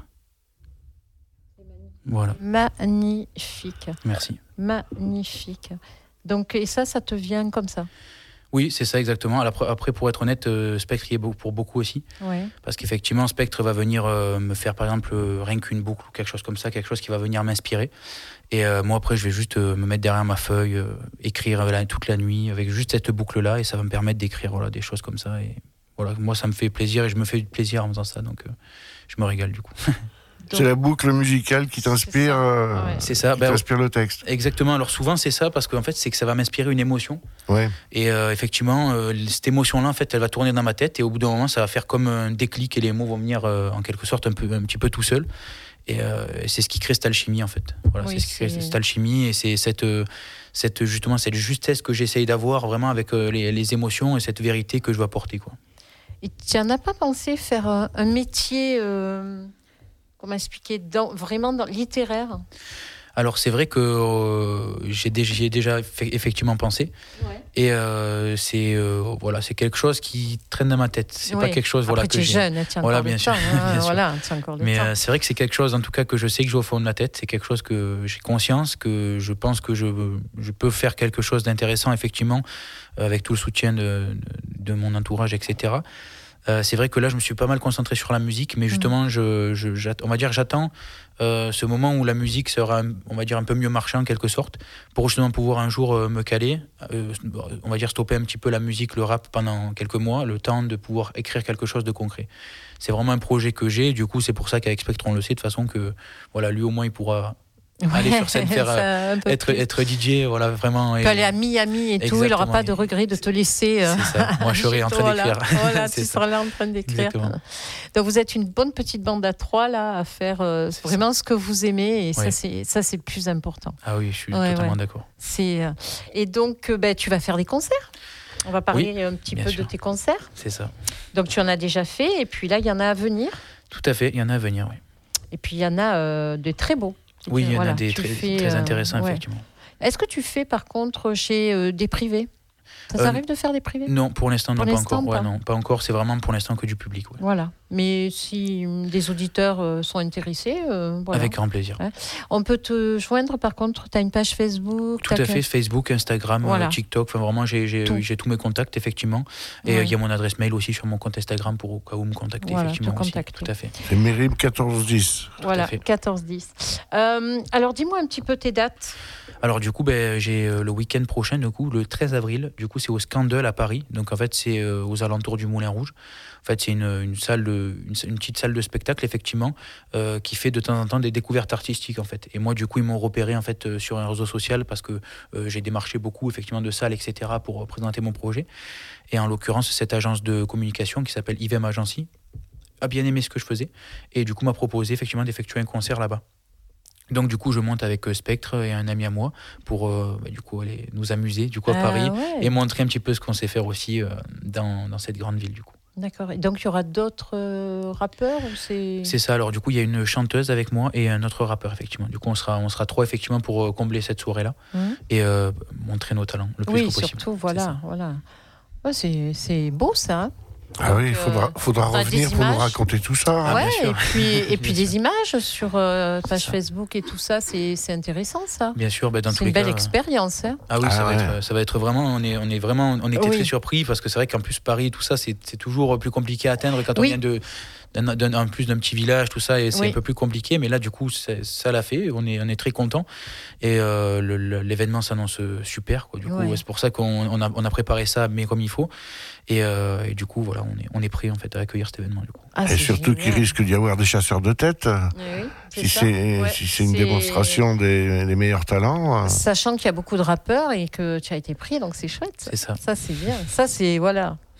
Voilà. Magnifique. Merci. Magnifique. Donc, et ça, ça te vient comme ça? Oui, c'est ça exactement. Après, pour être honnête, euh, Spectre y est pour beaucoup aussi. Ouais. Parce qu'effectivement, Spectre va venir euh, me faire, par exemple, euh, rien qu'une boucle ou quelque chose comme ça, quelque chose qui va venir m'inspirer. Et euh, moi, après, je vais juste euh, me mettre derrière ma feuille, euh, écrire euh, toute la nuit avec juste cette boucle-là, et ça va me permettre d'écrire voilà, des choses comme ça. Et voilà, moi, ça me fait plaisir et je me fais plaisir en faisant ça. Donc, euh, je me régale du coup. C'est la boucle musicale qui t'inspire, c'est ça, euh, ouais. c'est ça. Qui ben, t'inspire le texte. Exactement. Alors souvent c'est ça parce qu'en fait c'est que ça va m'inspirer une émotion. Ouais. Et euh, effectivement euh, cette émotion-là en fait elle va tourner dans ma tête et au bout d'un moment ça va faire comme un déclic et les mots vont venir euh, en quelque sorte un peu un petit peu tout seul. Et, euh, et c'est ce qui crée cette alchimie en fait. Voilà, oui, c'est ce qui crée c'est... cette alchimie et c'est cette cette justement cette justesse que j'essaye d'avoir vraiment avec euh, les, les émotions et cette vérité que je veux apporter quoi. Et tu n'en as pas pensé faire un, un métier euh... Comment expliquer, dans, vraiment dans, littéraire? Alors c'est vrai que euh, j'ai déjà, j'y ai déjà fait, effectivement pensé, ouais. Et euh, c'est euh, voilà, c'est quelque chose qui traîne dans ma tête. C'est ouais. pas quelque chose voilà Après, que tu es j'ai. jeune, tu as voilà, encore bien le sûr. temps. Hein, bien voilà, tu as encore le Mais temps. Euh, c'est vrai que c'est quelque chose, en tout cas, que je sais que j'ai au fond de ma tête. C'est quelque chose que j'ai conscience, que je pense que je je peux faire quelque chose d'intéressant effectivement, avec tout le soutien de de, de mon entourage, et cetera. Euh, c'est vrai que là, je me suis pas mal concentré sur la musique, mais justement, mmh. je, je, on va dire, j'attends euh, ce moment où la musique sera, on va dire, un peu mieux marchée en quelque sorte, pour justement pouvoir un jour euh, me caler, euh, on va dire stopper un petit peu la musique, le rap pendant quelques mois, le temps de pouvoir écrire quelque chose de concret. C'est vraiment un projet que j'ai, du coup, c'est pour ça qu'avec Spectre, on le sait, de façon que, voilà, lui au moins, il pourra... Ouais, aller sur scène, faire euh, être, être D J, voilà, vraiment. Il peut aller à Miami et Exactement. tout, il n'aura pas de regret de te laisser. Euh, c'est ça. Moi, je serai en train d'écrire. Voilà, tu seras là en train d'écrire. Exactement. Donc, vous êtes une bonne petite bande à trois, là, à faire euh, vraiment ça. Ce que vous aimez, et ouais. ça, c'est, ça, c'est le plus important. Ah oui, je suis ouais, totalement ouais. d'accord. C'est, euh, et donc, euh, bah, tu vas faire des concerts. On va parler oui, un petit peu sûr. de tes concerts. C'est ça. Donc, tu en as déjà fait, et puis là, il y en a à venir. Tout à fait, il y en a à venir, oui. Et puis, il y en a euh, de très beaux. Oui, il y en voilà, a des très, fais, très intéressants, euh, ouais. effectivement. Est-ce que tu fais, par contre, chez euh, des privés? Ça t'arrive euh, de faire des privés? Non, pour l'instant, pour non, l'instant, pas encore. Pas. Ouais, non, pas encore. C'est vraiment pour l'instant que du public. Ouais. Voilà. Mais si des auditeurs euh, sont intéressés, euh, voilà. Avec grand plaisir. Ouais. On peut te joindre, par contre, tu as une page Facebook? Tout à fait, Facebook, Instagram, voilà. euh, TikTok. Enfin, vraiment, j'ai, j'ai, tout. j'ai tous mes contacts, effectivement. Et il ouais. y a mon adresse mail aussi sur mon compte Instagram pour au cas où me contacter, voilà, effectivement. Aussi. Tout à fait. C'est Mérim quatorze dix. Voilà, quatorze dix. Euh, alors, dis-moi un petit peu tes dates. Alors du coup, ben, j'ai euh, le week-end prochain, du coup, le treize avril. Du coup, c'est au Scandal à Paris. Donc en fait, c'est euh, aux alentours du Moulin Rouge. En fait, c'est une, une salle, de, une, une petite salle de spectacle, effectivement, euh, qui fait de temps en temps des découvertes artistiques, en fait. Et moi, du coup, ils m'ont repéré en fait euh, sur un réseau social parce que euh, j'ai démarché beaucoup, effectivement, de salles, et cetera, pour euh, présenter mon projet. Et en l'occurrence, cette agence de communication qui s'appelle I V M Agency a bien aimé ce que je faisais et du coup m'a proposé effectivement d'effectuer un concert là-bas. Donc du coup je monte avec Spectre et un ami à moi pour euh, bah, du coup aller nous amuser du coup à euh, Paris ouais. et montrer un petit peu ce qu'on sait faire aussi euh, dans, dans cette grande ville du coup. D'accord. Et donc il y aura d'autres euh, rappeurs ou c'est... C'est ça. Alors du coup il y a une chanteuse avec moi et un autre rappeur effectivement. Du coup on sera on sera trois effectivement pour euh, combler cette soirée là mmh. et euh, montrer nos talents le plus oui, possible. Oui surtout voilà voilà. Ouais, c'est c'est beau ça. Hein. Ah donc, oui, il faudra, faudra revenir pour nous raconter tout ça. Hein. Ouais, ah, et puis, et puis des images sur euh, page Facebook et tout ça, c'est, c'est intéressant ça. Bien sûr, bah, dans c'est tous une les belle cas, expérience. Hein. Ah oui, ah ça, ouais. va être, ça va être vraiment, on est, on est vraiment, on était oui. très surpris parce que c'est vrai qu'en plus Paris, tout ça, c'est, c'est toujours plus compliqué à atteindre quand on oui. vient de, d'un, d'un, en plus d'un petit village, tout ça, et c'est oui. un peu plus compliqué. Mais là, du coup, ça l'a fait. On est, on est très content et euh, le, le, l'événement s'annonce super. Quoi. Du coup, ouais. c'est pour ça qu'on on a, on a préparé ça, mais comme il faut. Et, euh, et du coup, voilà, on est, on est prêt en fait à accueillir cet événement. Du coup. Ah, et surtout génial. Qu'il risque d'y avoir des chasseurs de tête. Oui, c'est si, c'est, ouais, si c'est une c'est... démonstration des, des meilleurs talents. Sachant qu'il y a beaucoup de rappeurs et que tu as été pris, donc c'est chouette. C'est ça. Ça, c'est bien. Ça, c'est voilà.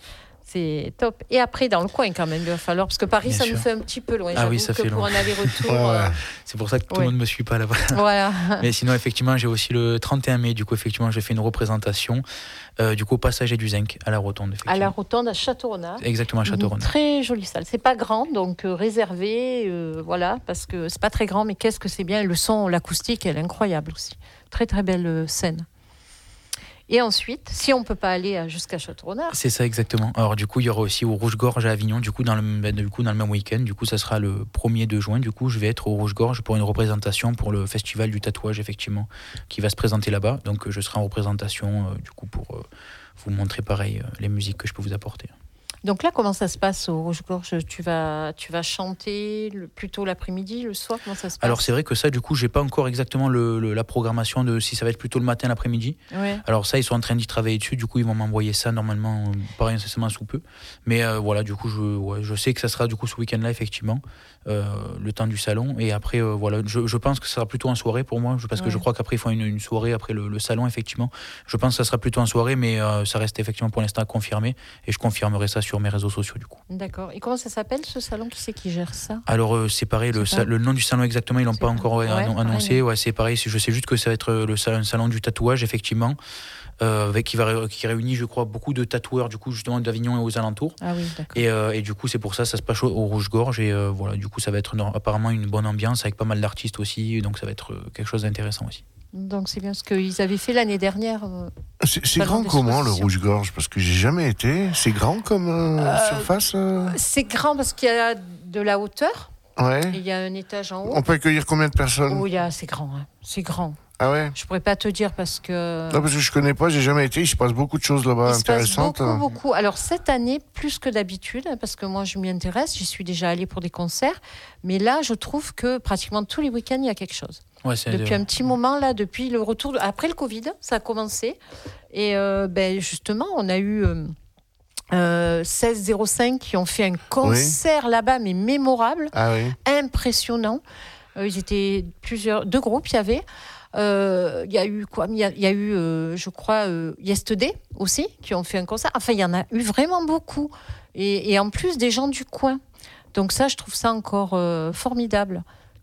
C'est top. Et après, dans le coin, quand même, il va falloir. Parce que Paris, Bien ça sûr. nous fait un petit peu loin. Ah J'avoue oui, ça que fait pour loin. un aller-retour. Ouais, ouais. euh, C'est pour ça que tout Ouais. le monde ne me suit pas là-bas. Voilà. Mais sinon, effectivement, j'ai aussi le trente et un mai, du coup, effectivement, j'ai fait une représentation, euh, du coup, au Passager du Zinc, à la Rotonde, effectivement. À la Rotonde, à Château-Renard. Exactement, à Une Château-Renard. très jolie salle. C'est pas grand, donc euh, réservé, euh, voilà, parce que c'est pas très grand, mais qu'est-ce que c'est bien. Le son, l'acoustique, elle est incroyable aussi. Très très belle euh, scène. Et ensuite, si on peut pas aller à- jusqu'à Château-Renard, C'est ça, exactement. Alors, du coup, il y aura aussi au Rouge-Gorge à Avignon, du coup, dans le, ben, du coup, dans le même week-end. Du coup, ça sera le premier de juin. Du coup, je vais être au Rouge-Gorge pour une représentation pour le festival du tatouage, effectivement, qui va se présenter là-bas. Donc, euh, je serai en représentation, euh, du coup, pour euh, vous montrer, pareil, euh, les musiques que je peux vous apporter. donc là, comment ça se passe au Rouge-Gorge? Tu vas, tu vas chanter le- plutôt l'après-midi, le soir? Comment ça se passe? Alors, c'est vrai que ça, du coup, j'ai pas encore exactement le, le- la programmation de si ça va être plutôt le matin, l'après-midi. Ouais. Alors ça, ils sont en train d'y travailler dessus. Du coup, ils vont m'envoyer ça normalement, euh, pas incessamment sous peu. Mais euh, voilà, du coup, je, ouais, je sais que ça sera du coup ce week-end-là, effectivement, euh, le temps du salon. Et après, euh, voilà, je, je pense que ça sera plutôt en soirée pour moi, je- parce que Ouais. je crois qu'après, ils font une, une soirée après le, le salon, effectivement. Je pense que ça sera plutôt en soirée, mais euh, ça reste effectivement pour l'instant à confirmer. Et je confirmerai ça sur mes réseaux sociaux, du coup. D'accord. Et comment ça s'appelle ce salon? Qui c'est qui gère ça? Alors euh, c'est pareil, le, C'est sa- pas- le nom du salon exactement, ils l'ont C'est pas pas- encore ouais, Ouais, annon- annoncé. pareil. Ouais, c'est pareil, c'est- je sais juste que ça va être le salon, un salon du tatouage, effectivement, euh, avec, qui, va, ré- qui réunit, je crois, beaucoup de tatoueurs, du coup, justement, d'Avignon et aux alentours. Ah oui, d'accord. Et, euh, et du coup, c'est pour ça, ça se passe au, au Rouge-Gorge. Et euh, voilà, du coup, ça va être une- apparemment une bonne ambiance avec pas mal d'artistes aussi. Donc ça va être euh, quelque chose d'intéressant aussi. Donc c'est bien ce qu'ils avaient fait l'année dernière. euh, C'est c'est Salon grand comment le d'exposition. Rouge-Gorge? Parce que j'ai jamais été. C'est grand comme euh, Euh, surface euh C'est grand parce qu'il y a de la hauteur Ouais. et il y a un étage en haut. On peut accueillir combien de personnes? Oh, il y a, c'est grand, hein. C'est grand. Ah ouais? Je pourrais pas te dire parce que Non, parce que je connais pas, j'ai jamais été. Il se passe beaucoup de choses là-bas il se passe intéressantes. beaucoup, beaucoup. Alors cette année, plus que d'habitude, hein, parce que moi je m'y intéresse, j'y suis déjà allée pour des concerts, mais là je trouve que pratiquement tous les week-ends il y a quelque chose. Ouais, c'est Depuis un petit moment là, depuis le retour, de- après le Covid, ça a commencé, et euh, ben justement on a eu euh, euh, seize zéro cinq qui ont fait un concert là-bas, mais mémorable, Ah oui. impressionnant. Euh, ils étaient plusieurs, deux groupes, il y avait. Euh, Il y a eu quoi? Il y a, il y a eu, euh, je crois, euh, Yesterday aussi, qui ont fait un concert. Enfin, il y en a eu vraiment beaucoup. Et, et en plus, des gens du coin. Donc ça, je trouve ça encore euh, formidable.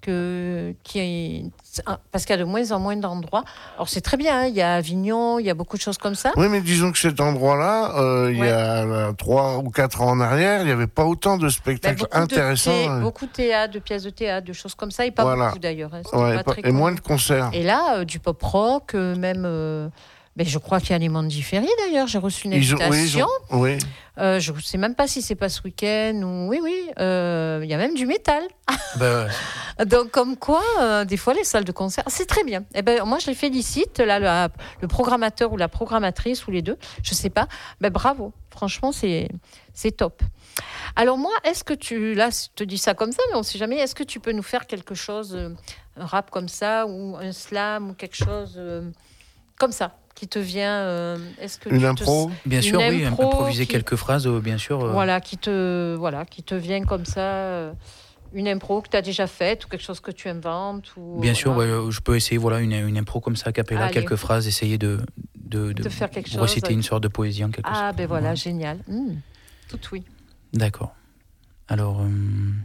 Que, qu'il y ait- parce qu'il y a de moins en moins d'endroits. Alors c'est très bien, hein, il y a Avignon, il y a beaucoup de choses comme ça. Oui, mais disons que cet endroit-là, euh, il y Ouais. a euh, trois ou quatre ans en arrière, il n'y avait pas autant de Ben, spectacles beaucoup, de intéressants. thé- euh, beaucoup de théâtre, de pièces de théâtre, de choses comme ça, et pas Voilà. beaucoup d'ailleurs. hein, c'était ouais, pas pas- très et moins connu. de concerts. Et là, euh, du pop rock, euh, même. euh, ben, je crois qu'il y a les Mondiferi d'ailleurs. J'ai reçu une Ils ont- oui, ils invitation. ont- oui. Euh, je ne sais même pas si c'est pas ce week-end ou. Oui, oui. euh, Il y a même du métal. Bah, ouais. Donc, comme quoi, euh, des fois, les salles de concert, c'est très bien. Et ben, moi, je les félicite, là, le, le programmateur ou la programmatrice, ou les deux, je sais pas. Ben, bravo. Franchement, c'est c'est top. Alors, moi, est-ce que tu. Là, je te dis ça comme ça, mais on ne sait jamais. Est-ce que tu peux nous faire quelque chose, euh, un rap comme ça, ou un slam, ou quelque chose euh, comme ça, qui te vient euh, est-ce que Une tu impro? Bien sûr, Une oui, impro improviser qui- quelques phrases, euh, bien sûr. te, euh, voilà, qui te, voilà, qui te vient comme ça. euh, Une impro que tu as déjà faite ou quelque chose que tu inventes ou, Bien sûr, voilà. ouais, je peux essayer voilà, une, une impro comme ça, a cappella, Allez. quelques phrases, essayer de, de, De faire quelque chose, reciter ouais. une sorte de poésie en quelque sorte. Ah, ben voilà, Ouais. génial. Mmh, tout oui. D'accord. Alors, euh,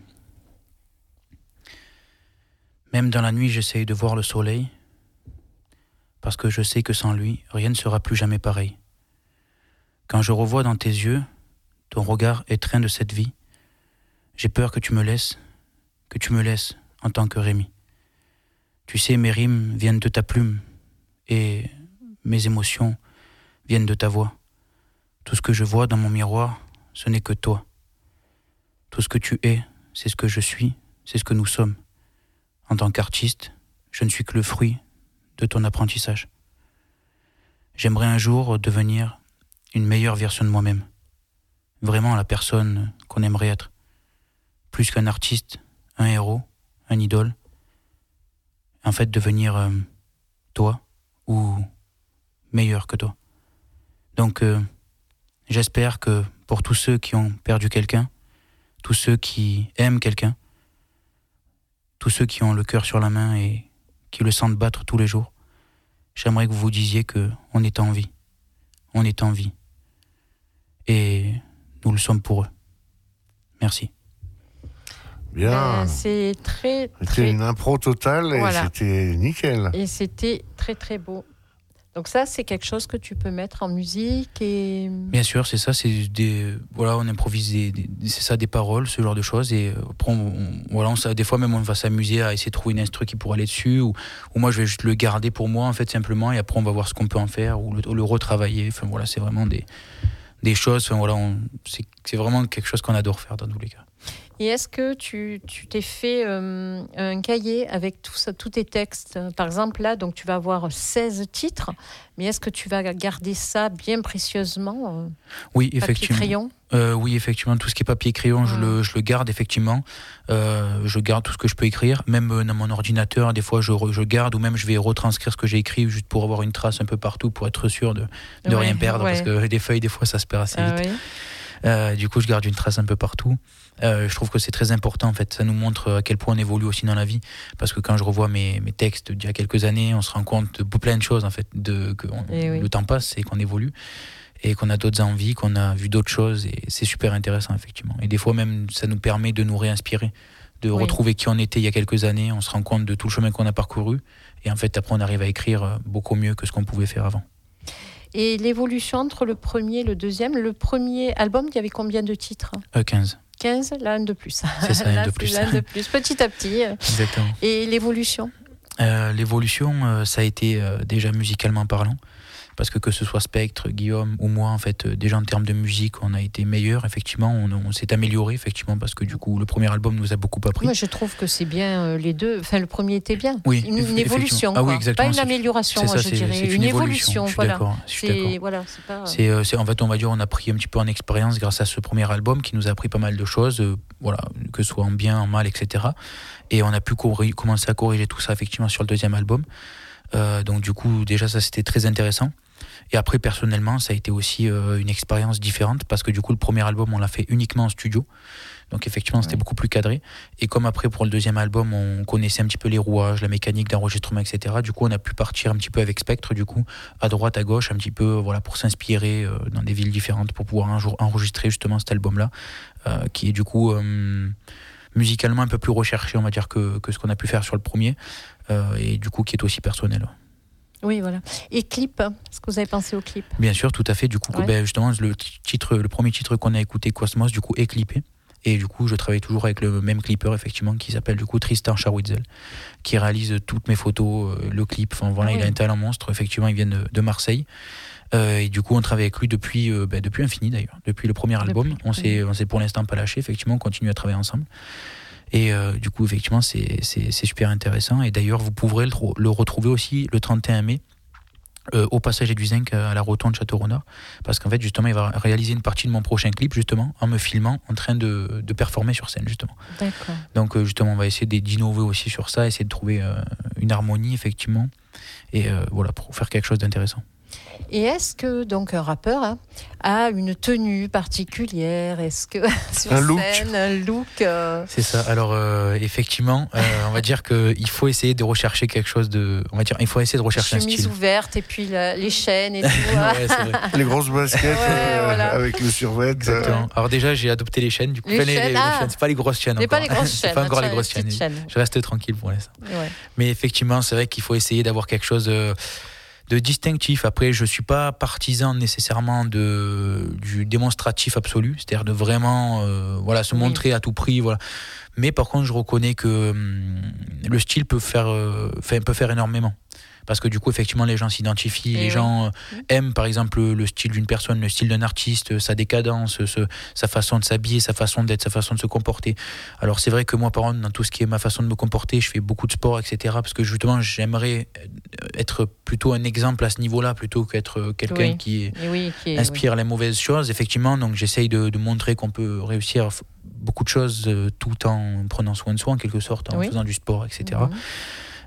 même dans la nuit, j'essaye de voir le soleil, parce que je sais que sans lui, rien ne sera plus jamais pareil. Quand je revois dans tes yeux ton regard étreint de cette vie, j'ai peur que tu me laisses, que tu me laisses en tant que Rémi. Tu sais, mes rimes viennent de ta plume, et mes émotions viennent de ta voix. Tout ce que je vois dans mon miroir, ce n'est que toi. Tout ce que tu es, c'est ce que je suis, c'est ce que nous sommes. En tant qu'artiste, je ne suis que le fruit de ton apprentissage. J'aimerais un jour devenir une meilleure version de moi-même. Vraiment la personne qu'on aimerait être. Plus qu'un artiste, un héros, un idole. En fait, devenir euh, toi ou meilleur que toi. Donc, euh, j'espère que pour tous ceux qui ont perdu quelqu'un, tous ceux qui aiment quelqu'un, tous ceux qui ont le cœur sur la main et qui le sentent battre tous les jours, j'aimerais que vous vous disiez qu'on est en vie. On est en vie. Et nous le sommes pour eux. Merci. Bien. Euh, c'est très, très... C'était une impro totale et Voilà. c'était nickel. Et c'était très très beau. Donc ça, c'est quelque chose que tu peux mettre en musique et... Bien sûr, c'est ça, c'est des... Voilà, on improvise, des, des- c'est ça, des paroles, ce genre de choses. Et après, on, on- voilà, on, s- des fois même, on va s'amuser à essayer de trouver une instru qui pourrait aller dessus. Ou, ou moi, je vais juste le garder pour moi, en fait, simplement. Et après, on va voir ce qu'on peut en faire ou le, le retravailler. Enfin, voilà, c'est vraiment des, des choses... Enfin, voilà, on- c'est, c'est vraiment quelque chose qu'on adore faire dans tous les cas. Et est-ce que tu, tu t'es fait euh, un cahier avec tout ça, tous tes textes? Par exemple, là, donc, tu vas avoir seize titres, mais est-ce que tu vas garder ça bien précieusement euh, Oui, papier, effectivement. crayon? Euh, oui, effectivement, tout ce qui est papier crayon, je, Mm. le, je le garde effectivement. Euh, je garde tout ce que je peux écrire, même euh, dans mon ordinateur. Des fois, je, re- je garde ou même je vais retranscrire ce que j'ai écrit juste pour avoir une trace un peu partout, pour être sûr de, de Ouais, rien perdre, ouais. parce que des feuilles, des fois, ça se perd assez Ah vite. oui. Euh, du coup, je garde une trace un peu partout. Euh, je trouve que c'est très important, en fait. Ça nous montre à quel point on évolue aussi dans la vie. Parce que quand je revois mes, mes textes d'il y a quelques années, on se rend compte de plein de choses, en fait. De, que on- Eh oui. Le temps passe et qu'on évolue. Et qu'on a d'autres envies, qu'on a vu d'autres choses. Et c'est super intéressant, effectivement. Et des fois, même, ça nous permet de nous réinspirer, de Oui. retrouver qui on était il y a quelques années. On se rend compte de tout le chemin qu'on a parcouru. Et en fait, après, on arrive à écrire beaucoup mieux que ce qu'on pouvait faire avant. Et l'évolution entre le premier et le deuxième, le premier album, il y avait combien de titres? Euh, quinze. quinze, là, un de plus. C'est ça, un Là, de c'est plus. là, un de plus, petit à petit. Exactement. Et l'évolution? Euh, l'évolution, euh, ça a été euh, déjà musicalement parlant, parce que que ce soit Spectre, Guillaume ou moi, en fait, euh, déjà en termes de musique, on a été meilleurs, effectivement, on, on s'est amélioré, effectivement, parce que du coup, le premier album nous a beaucoup appris. Moi, je trouve que c'est bien euh, les deux. Enfin, le premier était bien. Oui, une, eff- une évolution, effectivement. Ah oui, quoi. exactement, Pas une c'est- amélioration, c'est moi, ça, je c'est- dirais. c'est Une, une évolution, évolution, je suis voilà. d'accord, je suis C'est d'accord. voilà, c'est pas. C'est, euh, c'est- en fait, on va dire, on a pris un petit peu en expérience grâce à ce premier album qui nous a appris pas mal de choses, euh, voilà, que ce soit en bien, en mal, et cetera. Et on a pu corri- commencer à corriger tout ça, effectivement, sur le deuxième album. Euh, donc, du coup, déjà, ça, c'était très intéressant. Et après, personnellement, ça a été aussi euh, une expérience différente parce que du coup, le premier album, on l'a fait uniquement en studio. Donc, effectivement, c'était Ouais. beaucoup plus cadré. Et comme après, pour le deuxième album, on connaissait un petit peu les rouages, la mécanique d'enregistrement, et cetera. Du coup, on a pu partir un petit peu avec Spectre, du coup, à droite, à gauche, un petit peu, voilà, pour s'inspirer euh, dans des villes différentes pour pouvoir un jour enregistrer justement cet album-là, euh, qui est du coup euh, musicalement un peu plus recherché, on va dire, que, que ce qu'on a pu faire sur le premier, euh, et du coup, qui est aussi personnel. Oui, voilà. Et clip, est-ce que vous avez pensé au clip? Bien sûr, tout à fait. Du coup, Ouais. ben, justement, le titre, le premier titre qu'on a écouté, Cosmos, du coup, est clippé. Et du coup, je travaille toujours avec le même clipper, effectivement, qui s'appelle du coup Tristan Charwitzel, qui réalise toutes mes photos, euh, le clip. Enfin, voilà, Ah il a oui. un talent monstre. Effectivement, il vient de, de Marseille. Euh, et du coup, on travaille avec lui depuis, euh, ben, depuis Infini, d'ailleurs. Depuis le premier album. Depuis, On s'est, on s'est pour l'instant pas lâché. Effectivement, on continue à travailler ensemble. Et euh, du coup, effectivement, c'est, c'est, c'est super intéressant. Et d'ailleurs, vous pourrez le, le retrouver aussi le trente et un mai. Euh, au Passager du Zinc à la Rotonde Château-Renard, parce qu'en fait justement il va réaliser une partie de mon prochain clip justement en me filmant en train de, de performer sur scène justement. D'accord. Donc euh, justement on va essayer d'innover aussi sur ça, essayer de trouver euh, une harmonie effectivement et euh, voilà, pour faire quelque chose d'intéressant. Et est-ce que donc un rappeur hein, a une tenue particulière? Est-ce que sur Un look. scène, un look euh, C'est ça. Alors euh, effectivement, euh, on va dire que il faut essayer de rechercher quelque chose de, on va dire, il faut essayer de rechercher un chemise style. ouverte et puis la- les chaînes et tout. hein. Ouais, c'est vrai. Les grosses baskets Ouais, euh, voilà. avec le survêt. Exactement. Alors déjà j'ai adopté les chaînes, du coup Les Enfin, chaînes, ah. chaînes, c'est pas les grosses chaînes Mais encore. pas les grosses C'est chaînes. pas encore hein, les tu as grosses les petites chaînes. chaînes. Je reste tranquille pour l'instant. Ouais. Mais effectivement, c'est vrai qu'il faut essayer d'avoir quelque chose de, de distinctif. Après, je ne suis pas partisan nécessairement de, du démonstratif absolu, c'est-à-dire de vraiment euh, voilà, se Oui. montrer à tout prix. Voilà. Mais par contre, je reconnais que hum, le style peut faire, euh, fait- peut faire énormément. Parce que du coup, effectivement, les gens s'identifient, Et les oui. gens euh, aiment par exemple le style d'une personne, le style d'un artiste, sa décadence, ce- sa façon de s'habiller, sa façon d'être, sa façon de se comporter. Alors c'est vrai que moi, par contre, dans tout ce qui est ma façon de me comporter, je fais beaucoup de sport, et cetera. Parce que justement, j'aimerais être plutôt un exemple à ce niveau-là, plutôt qu'être quelqu'un Oui. qui Et oui, qui est- inspire les mauvaises choses, effectivement. Donc j'essaye de, de montrer qu'on peut réussir f- beaucoup de choses euh, tout en prenant soin de soi, en quelque sorte, en Oui. faisant du sport, et cetera. Mhm.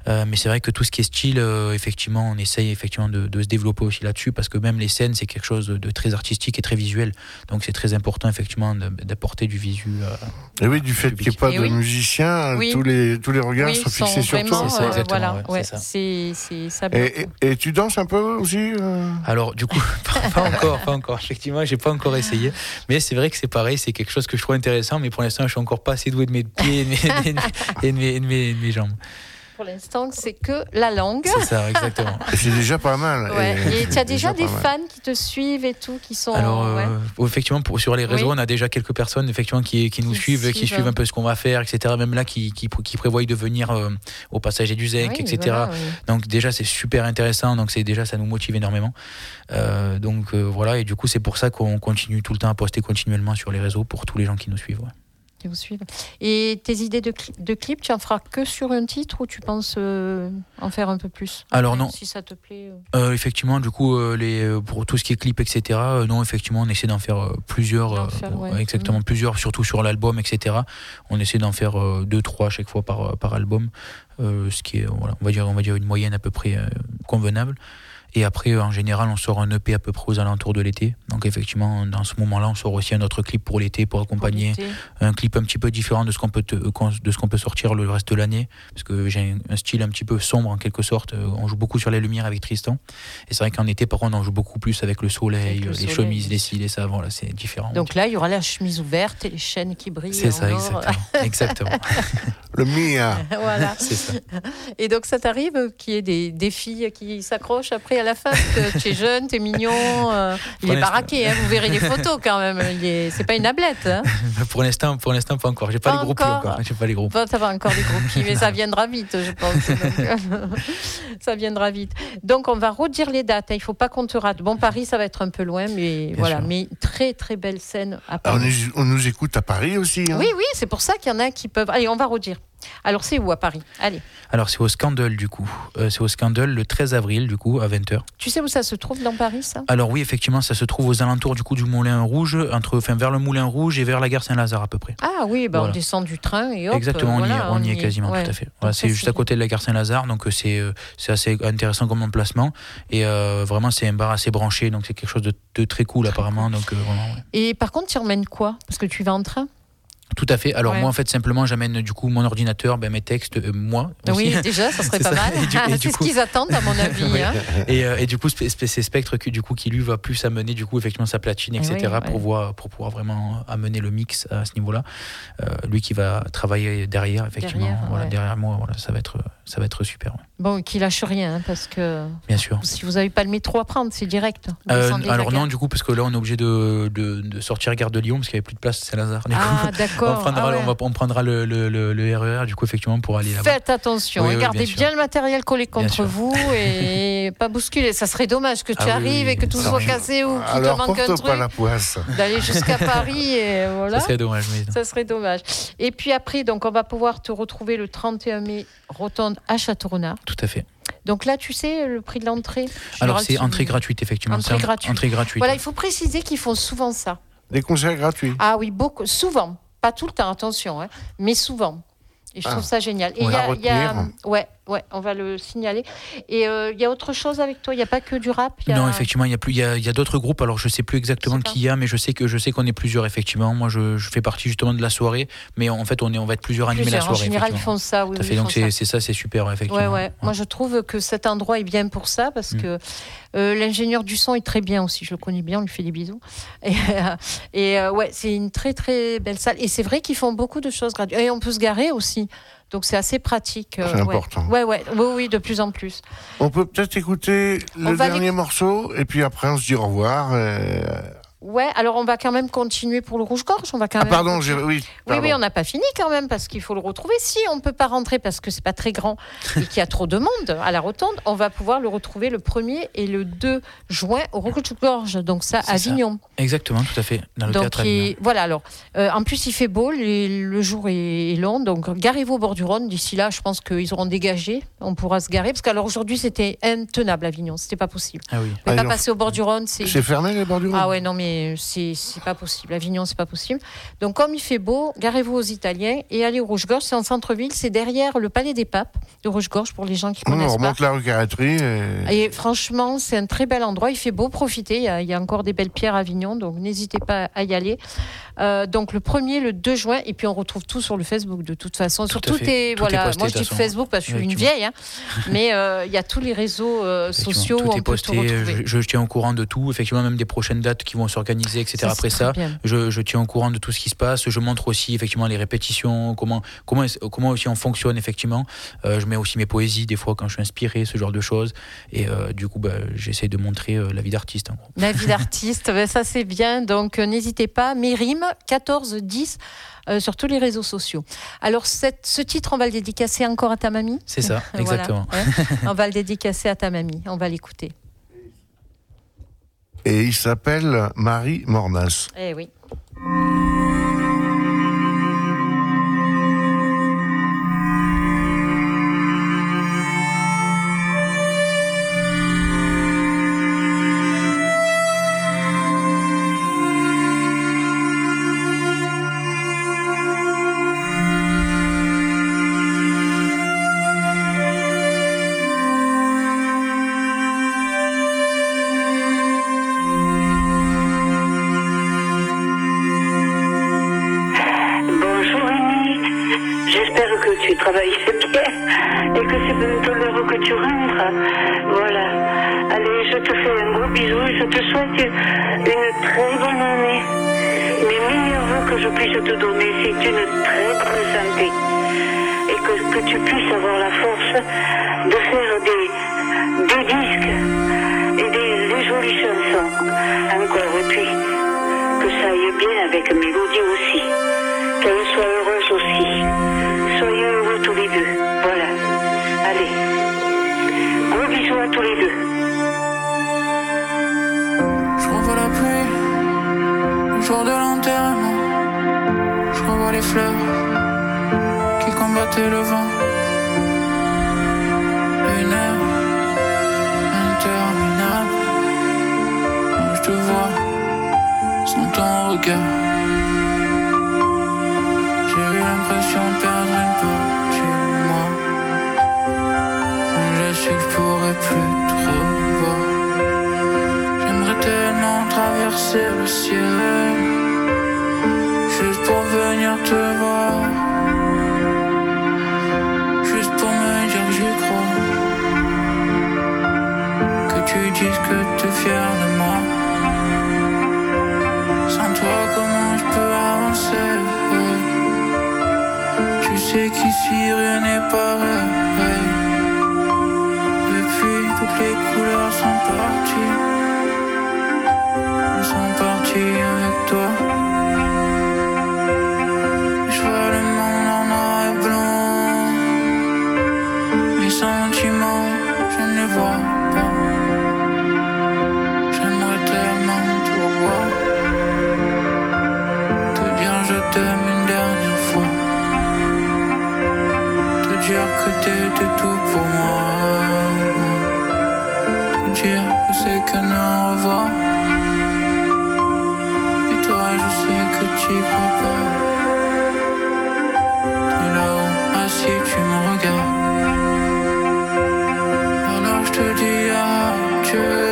Euh, mais c'est vrai que tout ce qui est style, euh, effectivement, on essaye effectivement de, de se développer aussi là-dessus, parce que même les scènes, c'est quelque chose de, de très artistique et très visuel. Donc c'est très important effectivement de, d'apporter du visu. Euh, et oui, du fait qu'il n'y ait pas et de oui. musiciens, oui. tous les tous les regards oui, sont fixés sur vraiment, toi. C'est ça, exactement, voilà, ouais, ouais, c'est ça. c'est, c'est ça. Et, et, et tu danses un peu aussi euh Alors du coup, pas, pas encore, pas encore. Effectivement, j'ai pas encore essayé, mais c'est vrai que c'est pareil, c'est quelque chose que je trouve intéressant, mais pour l'instant, je suis encore pas assez doué de mes pieds et de mes, et de mes, et de mes, et de mes, de mes jambes. Pour l'instant, c'est que la langue. C'est ça, exactement. C'est déjà pas mal. Ouais. Et tu as déjà, déjà des pas mal. fans qui te suivent et tout, qui sont. Alors, euh, ouais. effectivement, pour, sur les réseaux, Oui. on a déjà quelques personnes effectivement qui, qui nous Qui suivent, qui suivent. suivent un peu ce qu'on va faire, et cetera. Même là, qui, qui, qui prévoient de venir euh, au Passager du Zec, Oui, et cetera. voilà, oui. Donc déjà, c'est super intéressant. Donc c'est déjà, ça nous motive énormément. Euh, donc euh, voilà, et du coup, c'est pour ça qu'on continue tout le temps à poster continuellement sur les réseaux pour tous les gens qui nous suivent. Ouais. Qui vous suivent. Et tes idées de, cli- de clips, tu en feras que sur un titre ou tu penses euh, en faire un peu plus? Alors non. Si ça te plaît. euh. Euh, effectivement, du coup, euh, les, euh, pour tout ce qui est clip, et cetera. euh, non, effectivement, on essaie d'en faire euh, plusieurs, D'en euh, faire, ouais. ouais, exactement Mmh. plusieurs, surtout sur l'album, et cetera. On essaie d'en faire euh, deux, trois à chaque fois par par album, euh, ce qui est, voilà, on va dire, on va dire une moyenne à peu près euh, convenable. Et après, en général, on sort un E P à peu près aux alentours de l'été. Donc effectivement, dans ce moment-là, on sort aussi un autre clip pour l'été, pour accompagner. Pour l'été. Un clip un petit peu différent de ce qu'on peut, te- de ce qu'on peut sortir le reste de l'année. Parce que j'ai un style un petit peu sombre en quelque sorte. On joue beaucoup sur les lumières avec Tristan. Et c'est vrai qu'en été, par contre, on joue beaucoup plus avec le soleil, Avec le les soleil, chemises, bien les sûr. cils et ça. Voilà, c'est différent. Donc là, il y aura la chemise ouverte et les chaînes qui brillent. c'est en ça, or. exactement. exactement. Le Mia. Voilà. C'est ça. Et donc, ça t'arrive qu'il y ait des, des filles qui s'accrochent après à la fin? Parce que tu es jeune, tu es mignon. euh, il Pour est l'instant- baraqué, hein, vous verrez les photos quand même. Il est, c'est pas une ablette. Hein. Pour l'instant, pour l'instant, pas encore. J'ai pas Pas les gros pieds encore. encore. J'ai pas les gros. Bon, ça va encore des gros pieds, mais ça viendra vite, je pense. Donc, euh, ça viendra vite. Donc, on va redire les dates. hein. Il ne faut pas qu'on te rate. Bon, Paris, ça va être un peu loin, mais Bien voilà. sûr. Mais très, très belle scène à Ah, Paris. on, nous, on nous écoute à Paris aussi. Hein. Oui, oui, c'est pour ça qu'il y en a qui peuvent. Allez, on va redire. Alors, c'est où à Paris? Allez. Alors, c'est au Scandal, du coup. Euh, c'est au Scandal le treize avril, du coup, à vingt heures. Tu sais où ça se trouve dans Paris, ça? Alors oui, effectivement, ça se trouve aux alentours du coup du Moulin Rouge, entre, enfin, vers le Moulin Rouge et vers la gare Saint-Lazare à peu près. Ah oui, bah, Voilà. on descend du train et hop. Exactement, on, y est, voilà, on y est quasiment, ouais. tout à fait. Voilà, Donc c'est ça, juste c'est à côté de la gare Saint-Lazare, donc euh, c'est, euh, c'est assez intéressant comme emplacement. Et euh, vraiment, c'est un bar assez branché, donc c'est quelque chose de, de très cool apparemment. Donc, euh, vraiment, ouais. Et par contre, tu emmènes quoi? Parce que tu vas en train? Tout à fait. Alors Ouais. moi, en fait, simplement, j'amène du coup mon ordinateur, ben, mes textes, euh, moi aussi. Oui, déjà, ça serait C'est pas ça. mal. Et du- et du c'est ce coup- qu'ils attendent, à mon avis. Oui. hein. Et, euh, et du coup, Sp- Sp- c'est Spectre qui, du coup, qui lui va plus amener du coup effectivement sa platine, Eh et cetera oui, pour ouais. voir, pour pouvoir vraiment amener le mix à ce niveau-là. Euh, lui qui va travailler derrière, effectivement, Derrière, voilà, ouais. derrière moi, voilà, ça va être, ça va être super. Ouais. Bon, qui lâche rien, hein, parce que Bien sûr. si vous n'avez pas le métro à prendre, c'est direct. Vous Euh, descendez de la alors non, gare. du coup, parce que là, on est obligé de, de, de sortir gare de Lyon parce qu'il n'y avait plus de place à Saint-Lazare. Du coup, Ah, on d'accord. prendra, Ah ouais. on, va, on prendra le, le, le, le R E R du coup effectivement pour aller là-bas. Faites attention, Oui, hein, oui, gardez bien bien, sûr. le matériel collé Bien contre sûr. vous et pas bousculer. Ça serait dommage que tu Ah oui, arrives oui, et que tout ça soit arrive. cassé ou qu'il te Alors, manque un porte pas truc. la poisse. D'aller jusqu'à Paris et voilà. Ça serait dommage, mais non. Ça serait dommage. Et puis après, donc, on va pouvoir te retrouver le trente et un mai, rotonde à Château-Renard. Tout à fait. Donc là, tu sais, le prix de l'entrée. Alors Général, c'est tu- entrée gratuite effectivement. Entrée C'est en- gratuite. Entrée gratuite. Voilà, il faut préciser qu'ils font souvent ça. Des concerts gratuits. Ah oui, beaucoup, souvent. Pas tout le temps, attention, hein, mais souvent. Et je Ah. trouve ça génial. Et On il y va a, il y a- retenir. ouais, ouais, on va le signaler. Et euh, il y a autre chose avec toi. Il n'y a pas que du rap. il Y a... Non, effectivement, il y a plus, il y a, il y a d'autres groupes. Alors, je sais plus exactement Je sais pas. qui il y a, mais je sais que je sais qu'on est plusieurs effectivement. Moi, je, je fais partie justement de la soirée, mais en fait, on est, on va être plusieurs à animer la Plusieurs. En soirée. général, ils effectivement. font ça. Oui, Tout à oui, fait. ils Donc font c'est, ça. c'est ça, c'est super effectivement. Ouais, ouais. Moi, je trouve que cet endroit est bien pour ça parce Mm. que euh, l'ingénieur du son est très bien aussi. Je le connais bien, on lui fait des bisous. Et, euh, et euh, ouais, c'est une très très belle salle. Et c'est vrai qu'ils font beaucoup de choses gratuites. Et on peut se garer aussi. Donc c'est assez pratique. euh, C'est ouais. important. Ouais, ouais, oui, oui, de plus en plus. On peut peut-être écouter On le va dernier morceau et puis après on se dit au revoir. euh. Ouais, alors on va quand même continuer pour le rouge-gorge. On va quand Ah même. pardon, j'ai... oui. Oui, pardon. oui, on n'a pas fini quand même parce qu'il faut le retrouver. Si on ne peut pas rentrer parce que c'est pas très grand et qu'il y a trop de monde à la rotonde, on va pouvoir le retrouver le premier et le deux juin au Rouge-Gorge. Donc ça, C'est à ça. Avignon. Exactement, tout à fait. Dans le Donc théâtre il- Avignon. voilà. Alors, euh, en plus il fait beau, les- le jour est, est long. Donc garez-vous au bord du Rhône. D'ici là, je pense qu'ils auront dégagé. On pourra se garer parce qu'alors aujourd'hui c'était intenable Avignon. C'était pas possible. Ah oui. On ne Ah, pas ils ont- passer au bord du Rhône. C'est C'est fermé les bords du Rhône. ah ouais non mais mais c'est, c'est pas possible. Avignon, c'est pas possible. Donc, comme il fait beau, garez-vous aux Italiens et allez au Rouge-Gorge. C'est en centre-ville, c'est derrière le Palais des Papes de Rouge-Gorge pour les gens qui connaissent on remonte pas. la rue Carré-Tri. Et... et franchement, c'est un très bel endroit. Il fait beau, profitez. Il y a, il y a encore des belles pierres à Avignon, donc n'hésitez pas à y aller. Euh, donc le premier, le deux juin, et puis on retrouve tout sur le Facebook de toute façon. Tout sur tout est, tout voilà. est posté, moi je dis Facebook parce que je suis une vieille, hein, mais il euh, y a tous les réseaux euh, sociaux tout où on est posté, peut tout retrouver. Je, je tiens au courant de tout, effectivement même des prochaines dates qui vont s'organiser, et cetera. Ça, Après ça, je, je tiens au courant de tout ce qui se passe. Je montre aussi effectivement les répétitions, comment comment comment aussi on fonctionne effectivement. Euh, je mets aussi mes poésies des fois quand je suis inspiré, ce genre de choses. Et euh, du coup, bah, j'essaie de montrer euh, la vie d'artiste. En gros. La vie d'artiste, ben, ça c'est bien. Donc euh, n'hésitez pas. Mes rimes, quatorze dix euh, sur tous les réseaux sociaux. Alors cette, ce titre, on va le dédicacer encore à ta mamie. C'est ça, exactement. Voilà, hein. On va le dédicacer à ta mamie. On va l'écouter. Et il s'appelle Marie Mornas. Eh oui. Tu travailles bien et que c'est bientôt l'heure que tu rentres. Voilà. Allez, je te fais un gros bisou et je te souhaite une très bonne année. Les meilleurs vœux que je puisse te donner, c'est une très bonne santé. Et que, que tu puisses avoir la force de faire des, des disques et des, des jolies chansons encore. Et puis, que ça aille bien avec Mélodie aussi. Qu'elle soit heureuse aussi. Soyez heureux tous les deux. Voilà. Allez. Gros bisous à tous les deux. Je revois la pluie, le jour de l'enterrement. Je revois les fleurs qui combattaient le vent. Une heure interminable. Je te vois sans ton regard. J'ai eu l'impression de perdre une partie de moi. Je sais que je pourrais plus te revoir. J'aimerais tellement traverser le ciel, juste pour venir te voir, juste pour me dire que j'y crois, que tu dises que t'es fier de moi. Sans toi, comment je peux avancer? Tu sais qu'ici rien n'est pareil. Depuis, toutes les couleurs sont parties. Elles sont parties avec toi. Je vois le monde en noir et blanc. Mes sentiments, je ne les vois pas. J'aimerais tellement te revoir, te dire je t'aime une dernière fois, te dire que t'étais tout pour moi, te dire que c'est qu'un au revoir. Et toi je sais que t'y crois pas. T'es là-haut, assis, tu me regardes. Alors je te dis adieu.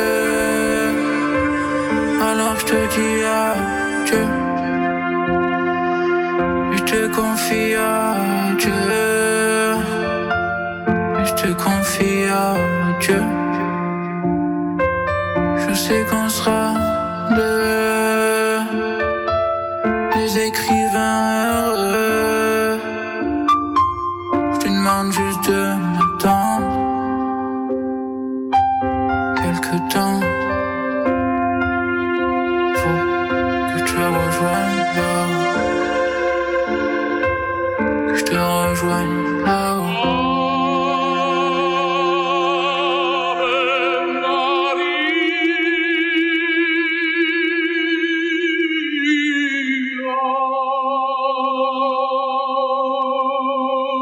Alors je te dis adieu. Je te confie à Dieu. Je te confie à Dieu. Je sais qu'on sera deux, des écrivains heureux. Je te demande juste de m'attendre quelque temps. Faut que je te rejoigne là-haut, que je te rejoigne là-haut.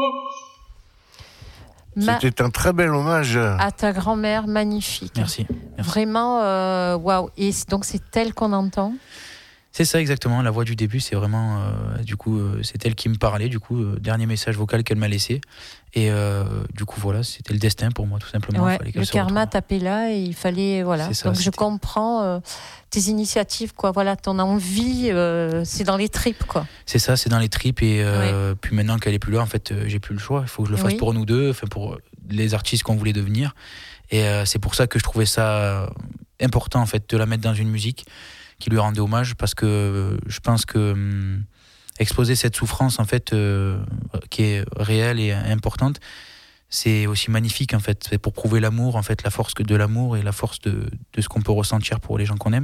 C'était un très bel hommage à ta grand-mère, magnifique. Merci. Merci. Vraiment, waouh. Wow. Et donc, c'est elle qu'on entend. C'est ça exactement, la voix du début, c'est vraiment, euh, du coup, euh, c'est elle qui me parlait, du coup, euh, dernier message vocal qu'elle m'a laissé. Et euh, du coup, voilà, c'était le destin pour moi, tout simplement. Ouais, il fallait qu'elle le se karma retrouve. tapait là et il fallait, voilà. Ça, donc c'était... je comprends euh, tes initiatives, quoi. Voilà, ton envie, euh, c'est dans les tripes, quoi. C'est ça, c'est dans les tripes. Et euh, ouais. Puis maintenant qu'elle est plus là, en fait, euh, j'ai plus le choix. Il faut que je le fasse oui. pour nous deux, enfin pour les artistes qu'on voulait devenir. Et euh, c'est pour ça que je trouvais ça important, en fait, de la mettre dans une musique qui lui rendait hommage, parce que euh, je pense que hum, exposer cette souffrance en fait euh, qui est réelle et importante, c'est aussi magnifique en fait. C'est pour prouver l'amour, en fait, la force de l'amour et la force de, de ce qu'on peut ressentir pour les gens qu'on aime.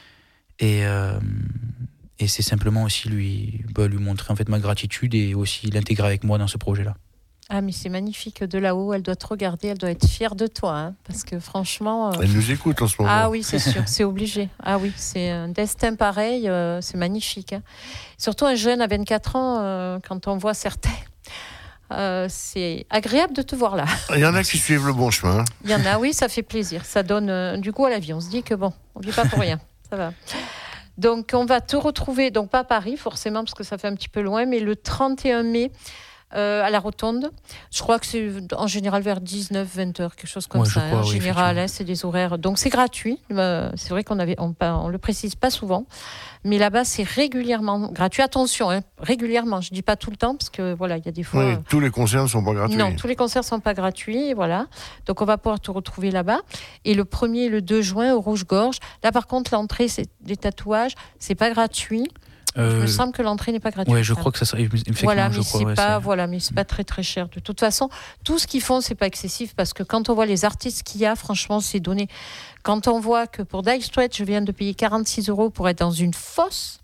Et, euh, et c'est simplement aussi lui, bah, lui montrer en fait ma gratitude et aussi l'intégrer avec moi dans ce projet-là. Ah mais c'est magnifique, de là-haut, elle doit te regarder, elle doit être fière de toi, hein, parce que franchement... Euh... Elle nous écoute en ce moment. Ah oui, c'est sûr, c'est obligé. Ah oui, c'est un destin pareil, euh, c'est magnifique. Hein. Surtout un jeune à vingt-quatre ans, euh, quand on voit certains, euh, c'est agréable de te voir là. Il y en a qui suivent le bon chemin. Il y en a, oui, ça fait plaisir, ça donne euh, du goût à la vie. On se dit que bon, on ne vit pas pour rien, ça va. Donc on va te retrouver, donc pas à Paris forcément, parce que ça fait un petit peu loin, mais le trente et un mai, Euh, à la Rotonde. Je crois que c'est en général vers dix-neuf vingt heures, quelque chose comme ouais, ça. crois, en oui, général, hein, c'est des horaires. Donc c'est gratuit. Euh, c'est vrai qu'on avait, on, on le précise pas souvent, mais là-bas c'est régulièrement gratuit. Attention, hein, régulièrement. Je dis pas tout le temps parce que voilà, il y a des fois. Oui, euh... tous les concerts ne sont pas gratuits. Non, tous les concerts sont pas gratuits. Voilà. Donc on va pouvoir te retrouver là-bas. Et le premier et le deux juin au Rouge-Gorge. Là par contre, l'entrée, c'est des tatouages, c'est pas gratuit. Euh, Il me semble que l'entrée n'est pas gratuite. Oui, je crois que ça serait. Voilà, mais je c'est crois, pas, ouais, voilà, mais c'est pas très très cher. De toute façon, tout ce qu'ils font, c'est pas excessif parce que quand on voit les artistes qu'il y a, franchement, c'est donné. Quand on voit que pour Dire Straits, je viens de payer quarante-six euros pour être dans une fosse.